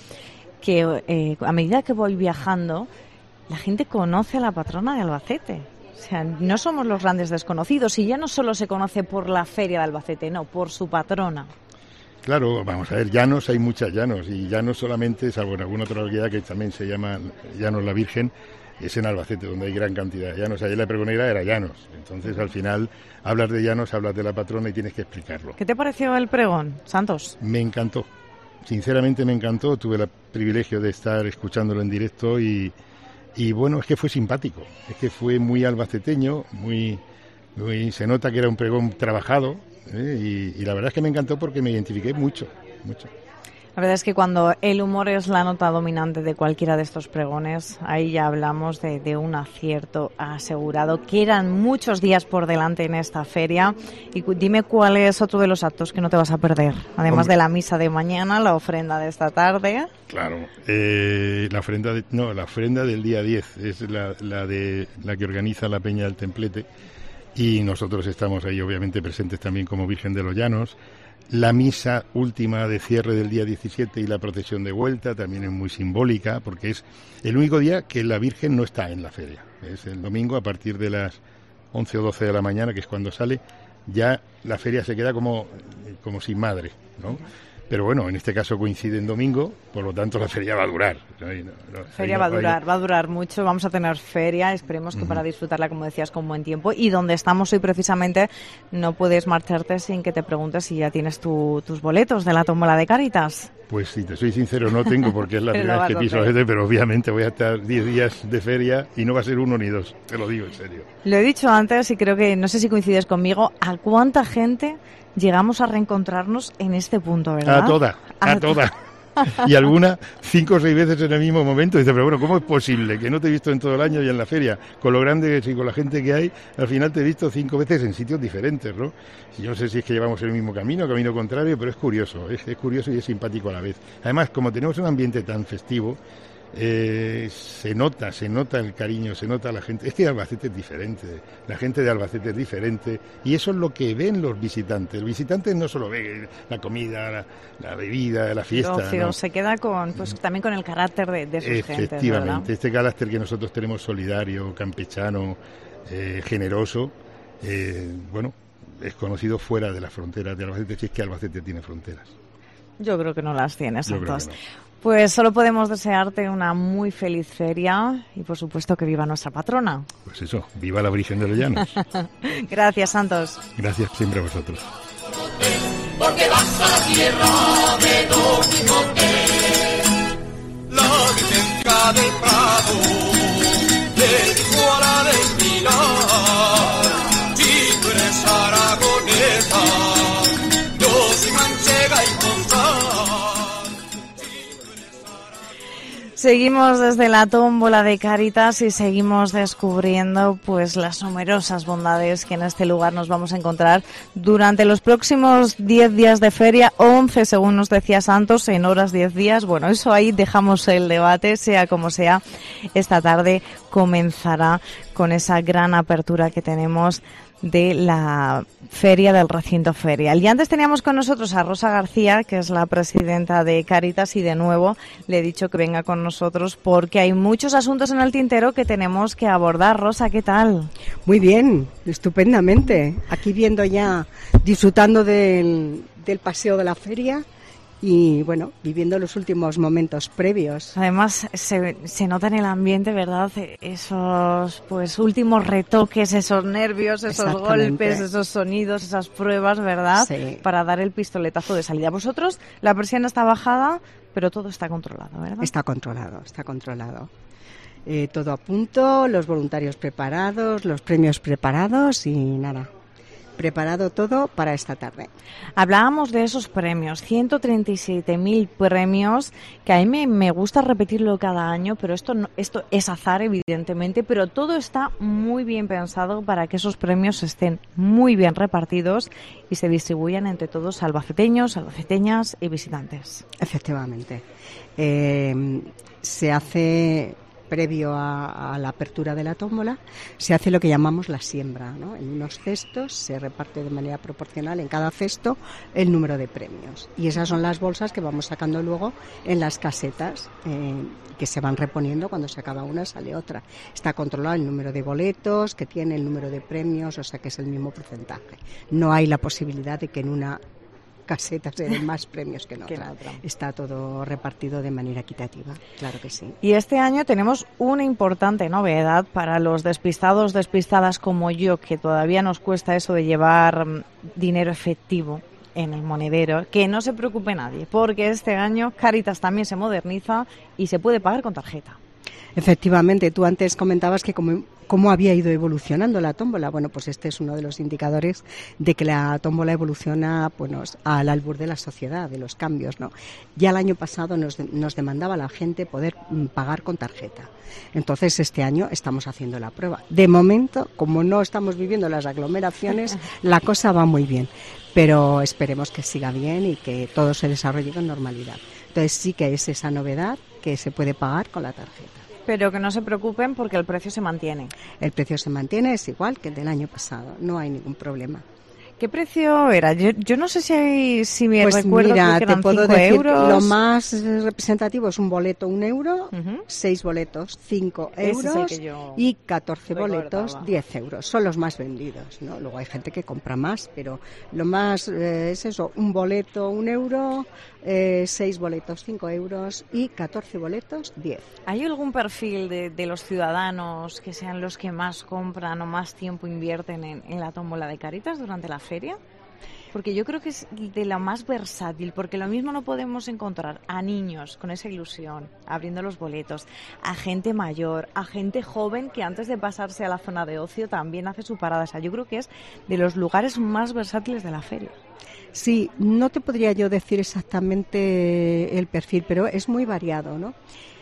que eh, a medida que voy viajando, la gente conoce a la patrona de Albacete. O sea, no somos los grandes desconocidos, y ya no solo se conoce por la feria de Albacete, no, por su patrona. Claro, vamos a ver, llanos hay muchas llanos, y llanos solamente, salvo en alguna otra localidad que también se llama Llanos la Virgen, es en Albacete, donde hay gran cantidad de llanos. Ayer la pregonera era llanos. Entonces, al final, hablas de llanos, hablas de la patrona y tienes que explicarlo. ¿Qué te pareció el pregón, Santos? Me encantó. Sinceramente me encantó. Tuve el privilegio de estar escuchándolo en directo y, y bueno, es que fue simpático. Es que fue muy albaceteño, muy, muy se nota que era un pregón trabajado, ¿eh? y, y la verdad es que me encantó porque me identifiqué mucho, mucho. La verdad es que cuando el humor es la nota dominante de cualquiera de estos pregones, ahí ya hablamos de, de un acierto asegurado. Quedan muchos días por delante en esta feria. Y dime cuál es otro de los actos que no te vas a perder. Además Hombre. de la misa de mañana, la ofrenda de esta tarde. Claro, eh, la ofrenda de, no, la ofrenda del día diez es la, la de la que organiza la Peña del Templete. Y nosotros estamos ahí obviamente presentes también como Virgen de los Llanos. La misa última de cierre del día diecisiete y la procesión de vuelta también es muy simbólica, porque es el único día que la Virgen no está en la feria. Es el domingo a partir de las once o doce de la mañana, que es cuando sale, ya la feria se queda como, como sin madre, ¿no? pero bueno, en este caso coincide en domingo, por lo tanto la feria va a durar. No, no, feria no, va a durar, va a durar mucho, vamos a tener feria, esperemos que uh-huh. para disfrutarla, como decías, con buen tiempo, y donde estamos hoy precisamente no puedes marcharte sin que te preguntes si ya tienes tu, tus boletos de la tómbola de Cáritas. Pues si te soy sincero, no tengo, porque es la primera vez que piso Albacete, pero obviamente voy a estar diez días de feria y no va a ser uno ni dos, te lo digo en serio. Lo he dicho antes y creo que, no sé si coincides conmigo, ¿a cuánta gente llegamos a reencontrarnos en este punto, verdad? A toda, a, a toda. Y alguna cinco o seis veces en el mismo momento. Dice, pero bueno, ¿cómo es posible que no te he visto en todo el año y en la feria? Con lo grande que es y con la gente que hay, al final te he visto cinco veces en sitios diferentes, ¿no? Yo no sé si es que llevamos el mismo camino, camino contrario, pero es curioso, es, es curioso y es simpático a la vez. Además, como tenemos un ambiente tan festivo, Eh, se nota, se nota el cariño, se nota la gente. Es que Albacete es diferente, la gente de Albacete es diferente y eso es lo que ven los visitantes. El visitante no solo ve la comida, la, la bebida, la fiesta. No, ¿no? Se queda con, pues también con el carácter de, de sus gentes. Efectivamente, este carácter que nosotros tenemos solidario, campechano, eh, generoso, eh, bueno, es conocido fuera de las fronteras de Albacete, si es que Albacete tiene fronteras. Yo creo que no las tiene, Santos. No. Pues solo podemos desearte una muy feliz feria y, por supuesto, que viva nuestra patrona. Pues eso, viva la Virgen de los Llanos. Gracias, Santos. Gracias siempre a vosotros. Porque vas a la tierra de Don Quijote, la Virgencia del Prado le dijo a la de Pilar, si tú eres aragonesa, yo soy manchega y monzal. Seguimos desde la tómbola de Cáritas y seguimos descubriendo pues las numerosas bondades que en este lugar nos vamos a encontrar durante los próximos diez días de feria, once según nos decía Santos, en horas diez días. Bueno, eso ahí dejamos el debate, sea como sea. Esta tarde comenzará con esa gran apertura que tenemos de la feria del recinto ferial. Y antes teníamos con nosotros a Rosa García, que es la presidenta de Cáritas, y de nuevo le he dicho que venga con nosotros porque hay muchos asuntos en el tintero que tenemos que abordar. Rosa, ¿qué tal? Muy bien, estupendamente. Aquí viendo ya, disfrutando del, del paseo de la feria y, bueno, viviendo los últimos momentos previos. Además, se, se nota en el ambiente, ¿verdad? Esos, pues, últimos retoques, esos nervios, esos golpes, esos sonidos, esas pruebas, ¿verdad? Sí. Para dar el pistoletazo de salida. Vosotros, la persiana está bajada, pero todo está controlado, ¿verdad? Está controlado, está controlado. Eh, todo a punto, los voluntarios preparados, los premios preparados y nada. Preparado todo para esta tarde. Hablábamos de esos premios, ciento treinta y siete mil premios, que a mí me, me gusta repetirlo cada año, pero esto, no, esto es azar, evidentemente, pero todo está muy bien pensado para que esos premios estén muy bien repartidos y se distribuyan entre todos albaceteños, albaceteñas y visitantes. Efectivamente. Eh, se hace... previo a, a la apertura de la tómbola, se hace lo que llamamos la siembra, ¿no? En unos cestos se reparte de manera proporcional en cada cesto el número de premios. Y esas son las bolsas que vamos sacando luego en las casetas, eh, que se van reponiendo cuando se acaba una, sale otra. Está controlado el número de boletos, que tiene el número de premios, o sea que es el mismo porcentaje. No hay la posibilidad de que en una casetas de más premios que en otra. que en otra. Está todo repartido de manera equitativa, claro que sí. Y este año tenemos una importante novedad para los despistados, despistadas como yo, que todavía nos cuesta eso de llevar dinero efectivo en el monedero. Que no se preocupe nadie, porque este año Cáritas también se moderniza y se puede pagar con tarjeta. Efectivamente, tú antes comentabas que como, cómo había ido evolucionando la tómbola. Bueno, pues este es uno de los indicadores de que la tómbola evoluciona, bueno, al albur de la sociedad, de los cambios, ¿no? Ya el año pasado nos, nos demandaba la gente poder pagar con tarjeta. Entonces, este año estamos haciendo la prueba. De momento, como no estamos viviendo las aglomeraciones, la cosa va muy bien. Pero esperemos que siga bien y que todo se desarrolle con normalidad. Entonces, sí que es esa novedad que se puede pagar con la tarjeta. Pero que no se preocupen porque el precio se mantiene. El precio se mantiene, es igual que el del año pasado, no hay ningún problema. ¿Qué precio era? Yo, yo no sé si hay, si me pues recuerdo mira, que eran te puedo cinco decir euros. Lo más representativo es un boleto un euro, uh-huh. seis boletos cinco Ese euros es el que yo y catorce recordaba. boletos diez euros. Son los más vendidos, ¿no? Luego hay gente que compra más, pero lo más eh, es eso, un boleto un euro, eh, seis boletos cinco euros y catorce boletos diez. ¿Hay algún perfil de, de los ciudadanos que sean los que más compran o más tiempo invierten en, en la tómbola de Cáritas durante la feria? Porque yo creo que es de la más versátil, porque lo mismo no podemos encontrar a niños con esa ilusión, abriendo los boletos, a gente mayor, a gente joven que antes de pasarse a la zona de ocio también hace su parada. O sea, yo creo que es de los lugares más versátiles de la feria. Sí, no te podría yo decir exactamente el perfil, pero es muy variado, ¿no?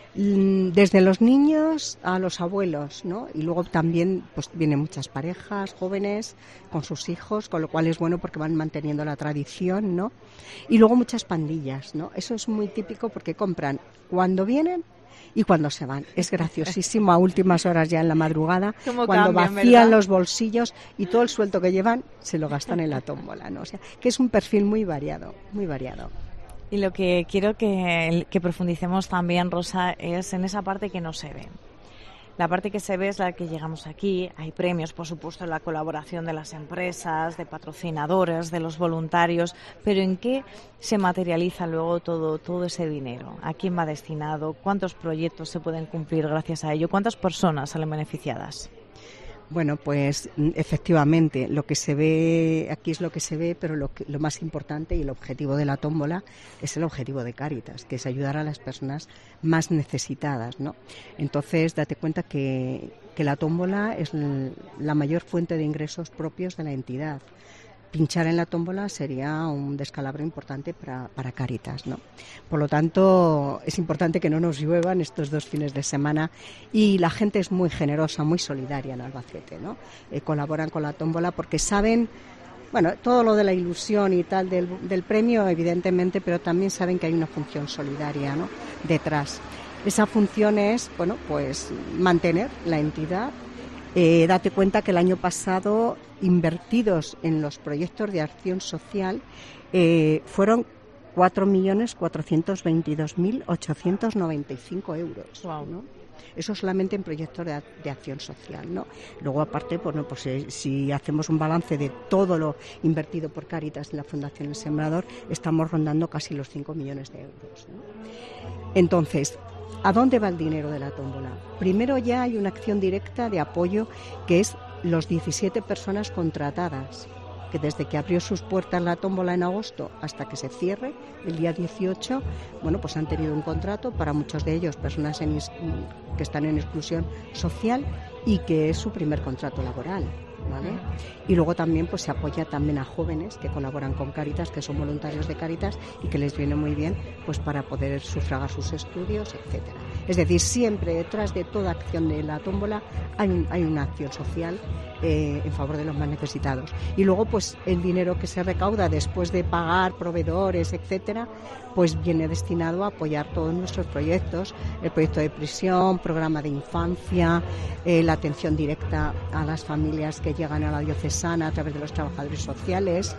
Desde los niños a los abuelos, ¿no? Y luego también pues vienen muchas parejas jóvenes con sus hijos, con lo cual es bueno porque van manteniendo la tradición, ¿no? Y luego muchas pandillas, ¿no? Eso es muy típico porque compran cuando vienen y cuando se van. Es graciosísimo a últimas horas ya en la madrugada, cuando cambian, vacían ¿verdad? Los bolsillos y todo el sueldo que llevan se lo gastan en la tómbola, ¿no? O sea, que es un perfil muy variado, muy variado. Y lo que quiero que, que profundicemos también, Rosa, es en esa parte que no se ve. La parte que se ve es la que llegamos aquí. Hay premios, por supuesto, en la colaboración de las empresas, de patrocinadores, de los voluntarios. Pero ¿en qué se materializa luego todo, todo ese dinero? ¿A quién va destinado? ¿Cuántos proyectos se pueden cumplir gracias a ello? ¿Cuántas personas salen beneficiadas? Bueno, pues efectivamente, lo que se ve aquí es lo que se ve, pero lo, que, lo más importante y el objetivo de la tómbola es el objetivo de Cáritas, que es ayudar a las personas más necesitadas, ¿no? Entonces, date cuenta que, que la tómbola es la mayor fuente de ingresos propios de la entidad. Pinchar en la tómbola sería un descalabro importante para, para Cáritas, ¿no? Por lo tanto, es importante que no nos lluevan estos dos fines de semana y la gente es muy generosa, muy solidaria en Albacete, ¿no? Eh, colaboran con la tómbola porque saben, bueno, todo lo de la ilusión y tal del, del premio, evidentemente, pero también saben que hay una función solidaria, ¿no? Detrás. Esa función es, bueno, pues mantener la entidad. Eh, date cuenta que el año pasado invertidos en los proyectos de acción social eh, fueron cuatro millones cuatrocientos veintidós mil ochocientos noventa y cinco euros. Wow. ¿No? Eso solamente en proyectos de, de acción social, ¿no? Luego, aparte, bueno, pues eh, si hacemos un balance de todo lo invertido por Cáritas en la Fundación El Sembrador, estamos rondando casi los cinco millones de euros, ¿no? Entonces, ¿a dónde va el dinero de la tómbola? Primero ya hay una acción directa de apoyo que es los diecisiete personas contratadas, que desde que abrió sus puertas la tómbola en agosto hasta que se cierre el día dieciocho, bueno, pues han tenido un contrato, para muchos de ellos personas en, que están en exclusión social y que es su primer contrato laboral, ¿vale? Y luego también pues se apoya también a jóvenes que colaboran con Cáritas, que son voluntarios de Cáritas y que les viene muy bien pues para poder sufragar sus estudios, etcétera. Es decir, siempre detrás de toda acción de la tómbola hay, un, hay una acción social eh, en favor de los más necesitados. Y luego pues el dinero que se recauda después de pagar proveedores, etcétera, pues viene destinado a apoyar todos nuestros proyectos, el proyecto de prisión, programa de infancia, eh, la atención directa a las familias que llegan a la diocesana a través de los trabajadores sociales,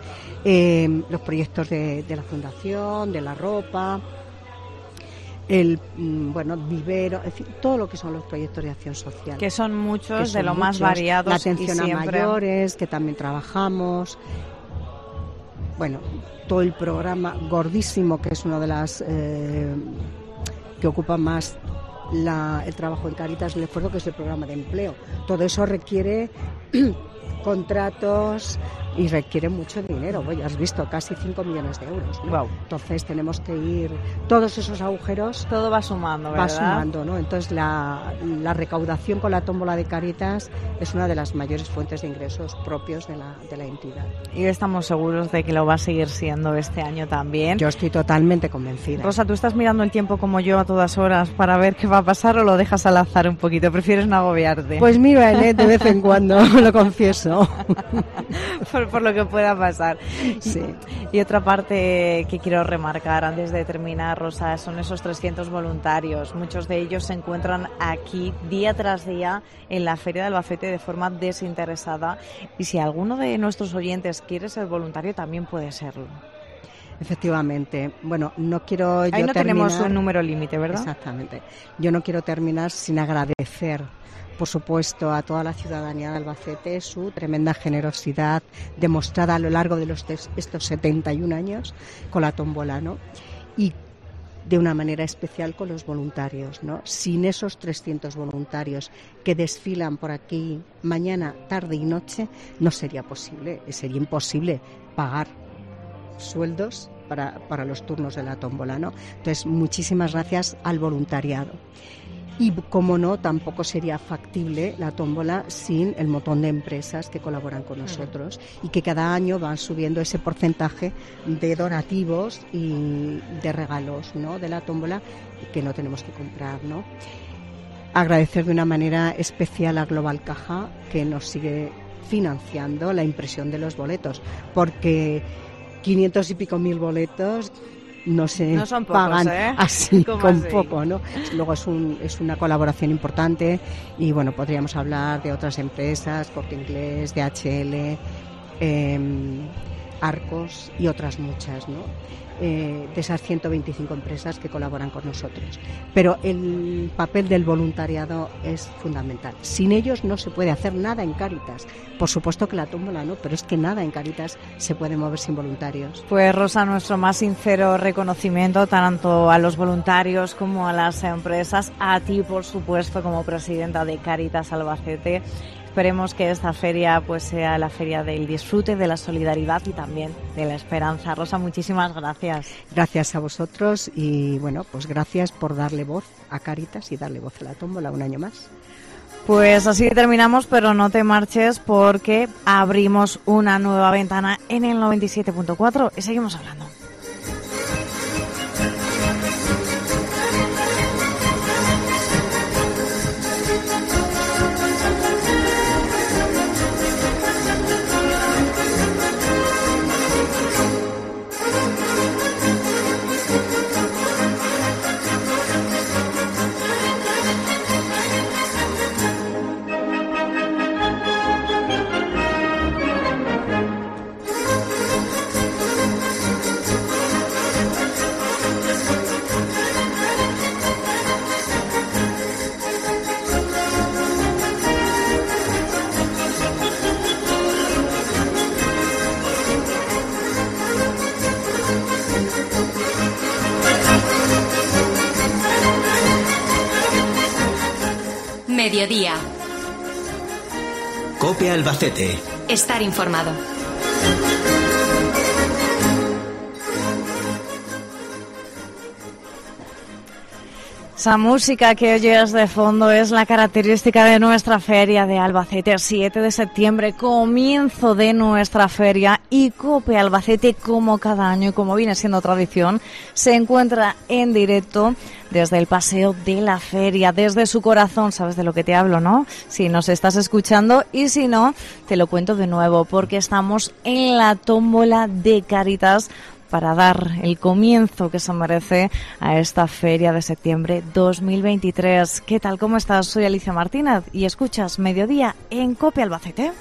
eh, los proyectos de, de la fundación, de la ropa, el bueno vivero, es decir, todo lo que son los proyectos de acción social, que son muchos, que son de lo muchos, más variados, la atención y a siempre... mayores, que también trabajamos, bueno, todo el programa gordísimo, que es uno de las eh, que ocupa más la, el trabajo en Cáritas, el esfuerzo, que es el programa de empleo. Todo eso requiere contratos y requiere mucho dinero. Bueno, has visto, casi cinco millones de euros, ¿no? Wow. Entonces tenemos que ir, todos esos agujeros, todo va sumando, ¿verdad? Va sumando, ¿no? Entonces la, la recaudación con la tómbola de Cáritas es una de las mayores fuentes de ingresos propios de la, de la entidad. Y estamos seguros de que lo va a seguir siendo este año también. Yo estoy totalmente convencida. Rosa, ¿tú estás mirando el tiempo como yo a todas horas para ver qué va a pasar o lo dejas al azar un poquito? ¿Prefieres no agobiarte? Pues mira, ¿eh? De vez en cuando, lo confieso. todo. por, por lo que pueda pasar. Sí. Y, y otra parte que quiero remarcar antes de terminar, Rosa, son esos trescientos voluntarios. Muchos de ellos se encuentran aquí día tras día en la Feria de Albacete de forma desinteresada. Y si alguno de nuestros oyentes quiere ser voluntario, también puede serlo. Efectivamente. Bueno, no quiero Ahí yo no terminar... tenemos un número límite, ¿verdad? Exactamente. Yo no quiero terminar sin agradecer, por supuesto, a toda la ciudadanía de Albacete su tremenda generosidad demostrada a lo largo de los estos setenta y un años con la tómbola, ¿no? Y de una manera especial con los voluntarios, ¿no? Sin esos trescientos voluntarios que desfilan por aquí mañana, tarde y noche, no sería posible, sería imposible pagar sueldos para, para los turnos de la tómbola, ¿no? Entonces, muchísimas gracias al voluntariado. Y, como no, tampoco sería factible la tómbola sin el montón de empresas que colaboran con nosotros y que cada año van subiendo ese porcentaje de donativos y de regalos, ¿no?, de la tómbola que no tenemos que comprar, ¿no? Agradecer de una manera especial a Global Caja, que nos sigue financiando la impresión de los boletos, porque quinientos y pico mil boletos no se no son pocos, pagan ¿eh? así con así? poco, ¿no? Luego es un es una colaboración importante y bueno, podríamos hablar de otras empresas, Corte Inglés, D H L, eh, Arcos y otras muchas, ¿no? Eh, de esas ciento veinticinco empresas que colaboran con nosotros. Pero el papel del voluntariado es fundamental. Sin ellos no se puede hacer nada en Cáritas. Por supuesto que la tómbola no, pero es que nada en Cáritas se puede mover sin voluntarios. Pues, Rosa, nuestro más sincero reconocimiento tanto a los voluntarios como a las empresas, a ti, por supuesto, como presidenta de Cáritas Albacete. Esperemos que esta feria pues sea la feria del disfrute, de la solidaridad y también de la esperanza. Rosa, muchísimas gracias. Gracias a vosotros y bueno, pues gracias por darle voz a Cáritas y darle voz a la tómbola un año más. Pues así terminamos, pero no te marches porque abrimos una nueva ventana en el noventa y siete punto cuatro y seguimos hablando. Mediodía. COPE Albacete. Estar informado. Esa música que oyes de fondo es la característica de nuestra feria de Albacete. siete de septiembre, comienzo de nuestra feria, y COPE Albacete, como cada año y como viene siendo tradición, se encuentra en directo desde el paseo de la feria, desde su corazón. Sabes de lo que te hablo, ¿no? Si nos estás escuchando, y si no, te lo cuento de nuevo, porque estamos en la tómbola de Cáritas para dar el comienzo que se merece a esta feria de septiembre dos mil veintitrés. ¿Qué tal? ¿Cómo estás? Soy Alicia Martínez y escuchas Mediodía en COPE Albacete.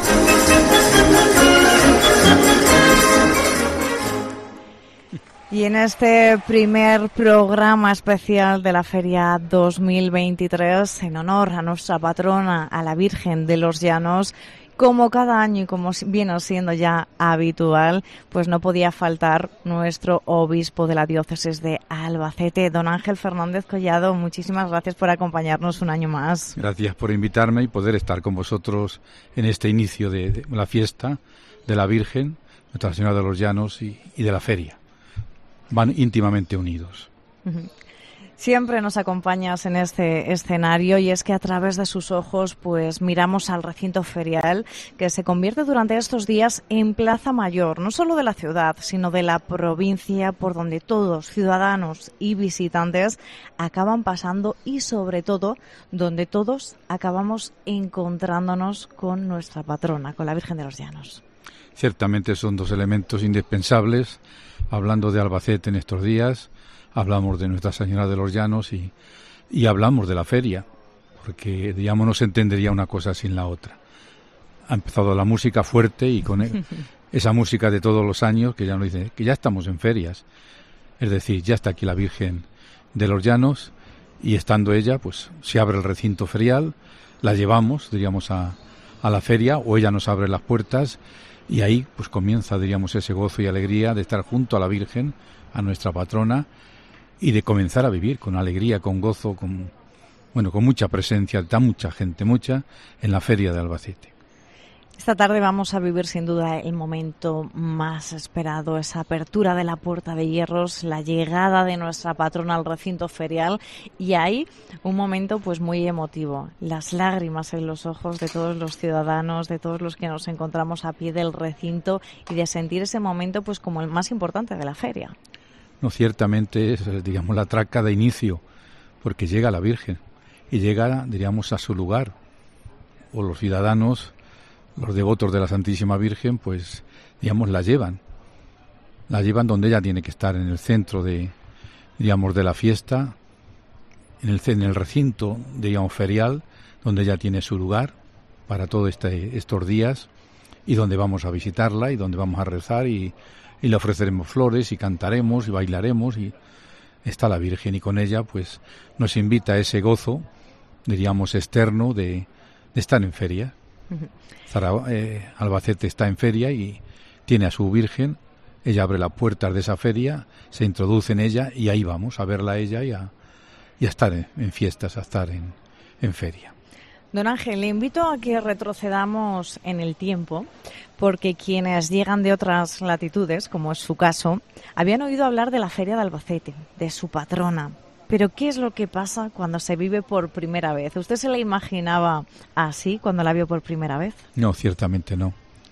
Y en este primer programa especial de la Feria dos mil veintitrés, en honor a nuestra patrona, a la Virgen de los Llanos, como cada año y como viene siendo ya habitual, pues no podía faltar nuestro obispo de la diócesis de Albacete, don Ángel Fernández Collado. Muchísimas gracias por acompañarnos un año más. Gracias por invitarme y poder estar con vosotros en este inicio de, de la fiesta de la Virgen, Nuestra Señora de los Llanos y, y de la feria. Van íntimamente unidos. Uh-huh. Siempre nos acompañas en este escenario y es que a través de sus ojos pues miramos al recinto ferial que se convierte durante estos días en plaza mayor, no solo de la ciudad, sino de la provincia por donde todos, ciudadanos y visitantes, acaban pasando y sobre todo donde todos acabamos encontrándonos con nuestra patrona, con la Virgen de los Llanos. Ciertamente son dos elementos indispensables. Hablando de Albacete en estos días, hablamos de Nuestra Señora de los Llanos y, y hablamos de la feria, porque, digamos, no se entendería una cosa sin la otra. Ha empezado la música fuerte y con el, esa música de todos los años, que ya nos dice que ya estamos en ferias. Es decir, ya está aquí la Virgen de los Llanos y estando ella, pues se abre el recinto ferial, la llevamos, diríamos, a, a la feria o ella nos abre las puertas y ahí pues comienza, diríamos, ese gozo y alegría de estar junto a la Virgen, a nuestra patrona, y de comenzar a vivir con alegría, con gozo, con bueno, con mucha presencia, está mucha gente, mucha, en la feria de Albacete. Esta tarde vamos a vivir sin duda el momento más esperado, esa apertura de la Puerta de Hierros, la llegada de nuestra patrona al recinto ferial y ahí un momento pues muy emotivo, las lágrimas en los ojos de todos los ciudadanos, de todos los que nos encontramos a pie del recinto y de sentir ese momento pues como el más importante de la feria. No, ciertamente es, digamos, la traca de inicio, porque llega la Virgen y llega, diríamos, a su lugar. O los ciudadanos, los devotos de la Santísima Virgen, pues, digamos, la llevan. La llevan donde ella tiene que estar, en el centro de, digamos, de la fiesta, en el, en el recinto, digamos, ferial, donde ella tiene su lugar para todos este, estos días y donde vamos a visitarla y donde vamos a rezar y y le ofreceremos flores y cantaremos y bailaremos y está la Virgen y con ella pues nos invita a ese gozo, diríamos, externo de, de estar en feria. Uh-huh. Zara, eh, Albacete está en feria y tiene a su Virgen, ella abre las puertas de esa feria, se introduce en ella y ahí vamos a verla a ella y a, y a estar en, en fiestas, a estar en, en feria. Don Ángel, le invito a que retrocedamos en el tiempo, porque quienes llegan de otras latitudes, como es su caso, habían oído hablar de la Feria de Albacete, de su patrona. Pero ¿qué es lo que pasa cuando se vive por primera vez? ¿Usted se la imaginaba así cuando la vio por primera vez? No, ciertamente no.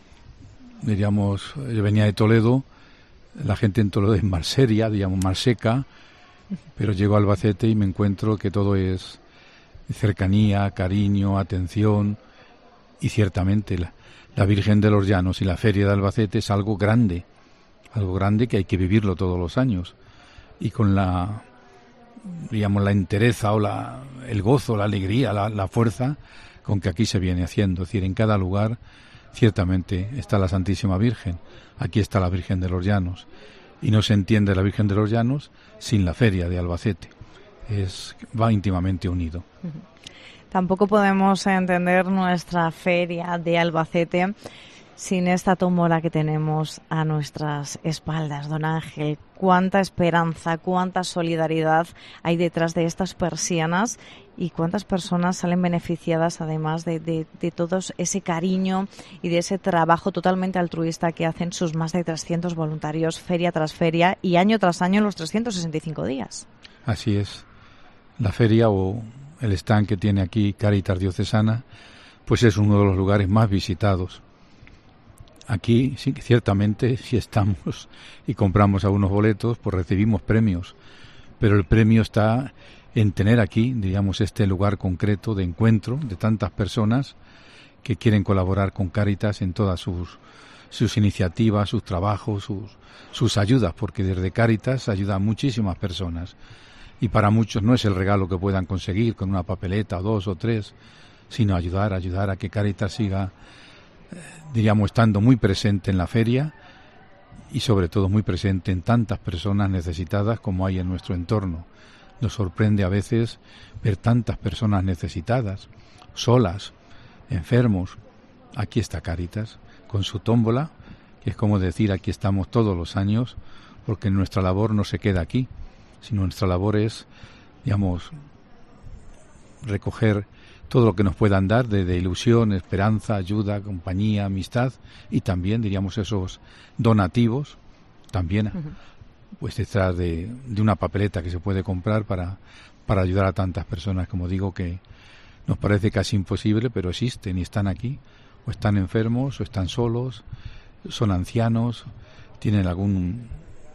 Diríamos, yo venía de Toledo, la gente en Toledo es más seria, digamos, más seca, pero llego a Albacete y me encuentro que todo es cercanía, cariño, atención y ciertamente la, la Virgen de los Llanos y la Feria de Albacete es algo grande, algo grande que hay que vivirlo todos los años y con la, digamos, la entereza o la, el gozo, la alegría, la, la fuerza con que aquí se viene haciendo, es decir, en cada lugar ciertamente está la Santísima Virgen, aquí está la Virgen de los Llanos y no se entiende la Virgen de los Llanos sin la Feria de Albacete. Es, va íntimamente unido. Tampoco podemos entender nuestra feria de Albacete sin esta tómbola que tenemos a nuestras espaldas, don Ángel. Cuánta esperanza, cuánta solidaridad hay detrás de estas persianas y cuántas personas salen beneficiadas además de, de, de todo ese cariño y de ese trabajo totalmente altruista que hacen sus más de trescientos voluntarios feria tras feria y año tras año los trescientos sesenta y cinco días. Así es. La feria o el stand que tiene aquí Cáritas Diocesana, pues es uno de los lugares más visitados. Aquí, sí, ciertamente, si estamos y compramos algunos boletos, pues recibimos premios. Pero el premio está en tener aquí, digamos, este lugar concreto de encuentro de tantas personas que quieren colaborar con Cáritas en todas sus, sus iniciativas, sus trabajos, sus, sus ayudas, porque desde Cáritas ayuda a muchísimas personas. Y para muchos no es el regalo que puedan conseguir con una papeleta o dos o tres, sino ayudar, ayudar a que Cáritas siga, eh, diríamos, estando muy presente en la feria y sobre todo muy presente en tantas personas necesitadas como hay en nuestro entorno. Nos sorprende a veces ver tantas personas necesitadas, solas, enfermos. Aquí está Cáritas con su tómbola, que es como decir, aquí estamos todos los años, porque nuestra labor no se queda aquí, sino nuestra labor es, digamos, recoger todo lo que nos puedan dar de, de ilusión, esperanza, ayuda, compañía, amistad y también, diríamos, esos donativos también a, pues detrás de, de una papeleta que se puede comprar para, para ayudar a tantas personas, como digo, que nos parece casi imposible, pero existen y están aquí, o están enfermos, o están solos, son ancianos, tienen algún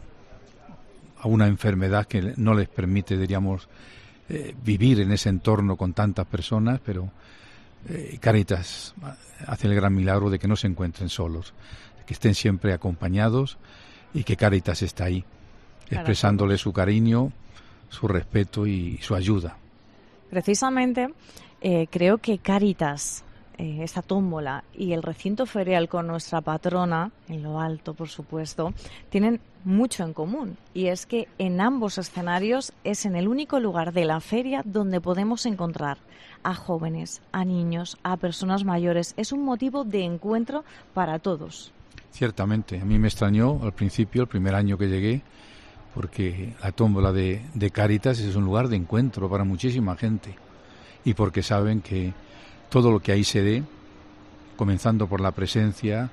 alguna enfermedad que no les permite, diríamos, eh, vivir en ese entorno con tantas personas, pero eh, Cáritas hace el gran milagro de que no se encuentren solos, que estén siempre acompañados y que Cáritas está ahí, expresándole su cariño, su respeto y su ayuda. Precisamente, eh, creo que Cáritas, eh, esta tómbola y el recinto ferial con nuestra patrona, en lo alto, por supuesto, tienen mucho en común. Y es que en ambos escenarios es en el único lugar de la feria donde podemos encontrar a jóvenes, a niños, a personas mayores. Es un motivo de encuentro para todos. Ciertamente, a mí me extrañó al principio, el primer año que llegué, porque la tómbola de, de Cáritas es un lugar de encuentro para muchísima gente y porque saben que todo lo que ahí se dé, comenzando por la presencia,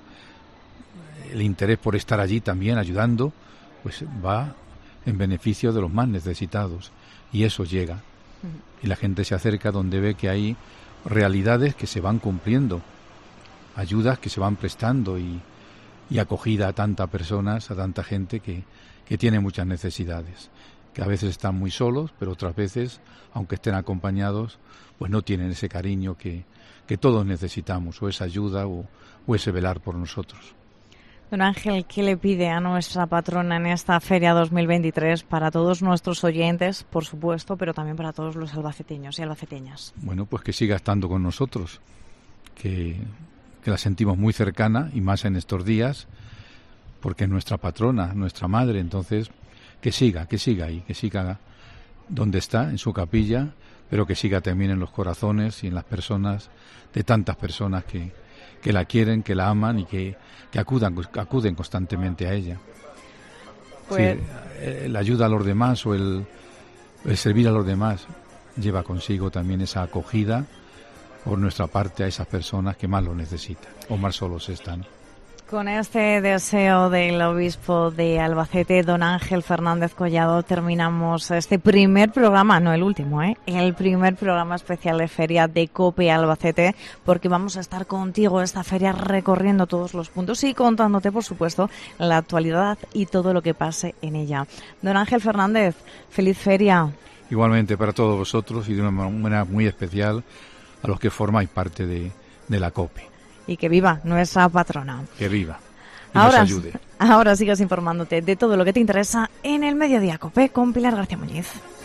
el interés por estar allí también ayudando, pues va en beneficio de los más necesitados y eso llega y la gente se acerca donde ve que hay realidades que se van cumpliendo, ayudas que se van prestando y, y acogida a tantas personas, a tanta gente que que tiene muchas necesidades, que a veces están muy solos, pero otras veces, aunque estén acompañados, pues no tienen ese cariño que, que todos necesitamos, o esa ayuda o, o ese velar por nosotros. Don Ángel, ¿qué le pide a nuestra patrona en esta Feria dos mil veintitrés para todos nuestros oyentes, por supuesto, pero también para todos los albaceteños y albaceteñas? Bueno, pues que siga estando con nosotros, que, que la sentimos muy cercana y más en estos días, porque es nuestra patrona, nuestra madre, entonces que siga, que siga ahí, que siga donde está, en su capilla, pero que siga también en los corazones y en las personas de tantas personas que, que la quieren, que la aman y que, que acudan, acuden constantemente a ella. Pues... Sí, el ayuda a los demás o el, el servir a los demás lleva consigo también esa acogida por nuestra parte a esas personas que más lo necesitan o más solos están. Con este deseo del obispo de Albacete, don Ángel Fernández Collado, terminamos este primer programa, no el último, ¿eh? el primer programa especial de feria de COPE Albacete, porque vamos a estar contigo esta feria recorriendo todos los puntos y contándote, por supuesto, la actualidad y todo lo que pase en ella. Don Ángel Fernández, feliz feria. Igualmente para todos vosotros y de una manera muy especial a los que formáis parte de, de la COPE. Y que viva nuestra patrona. Que viva y ahora, nos ayude. Ahora sigas informándote de todo lo que te interesa en el Mediodía COPE con Pilar García Muñiz.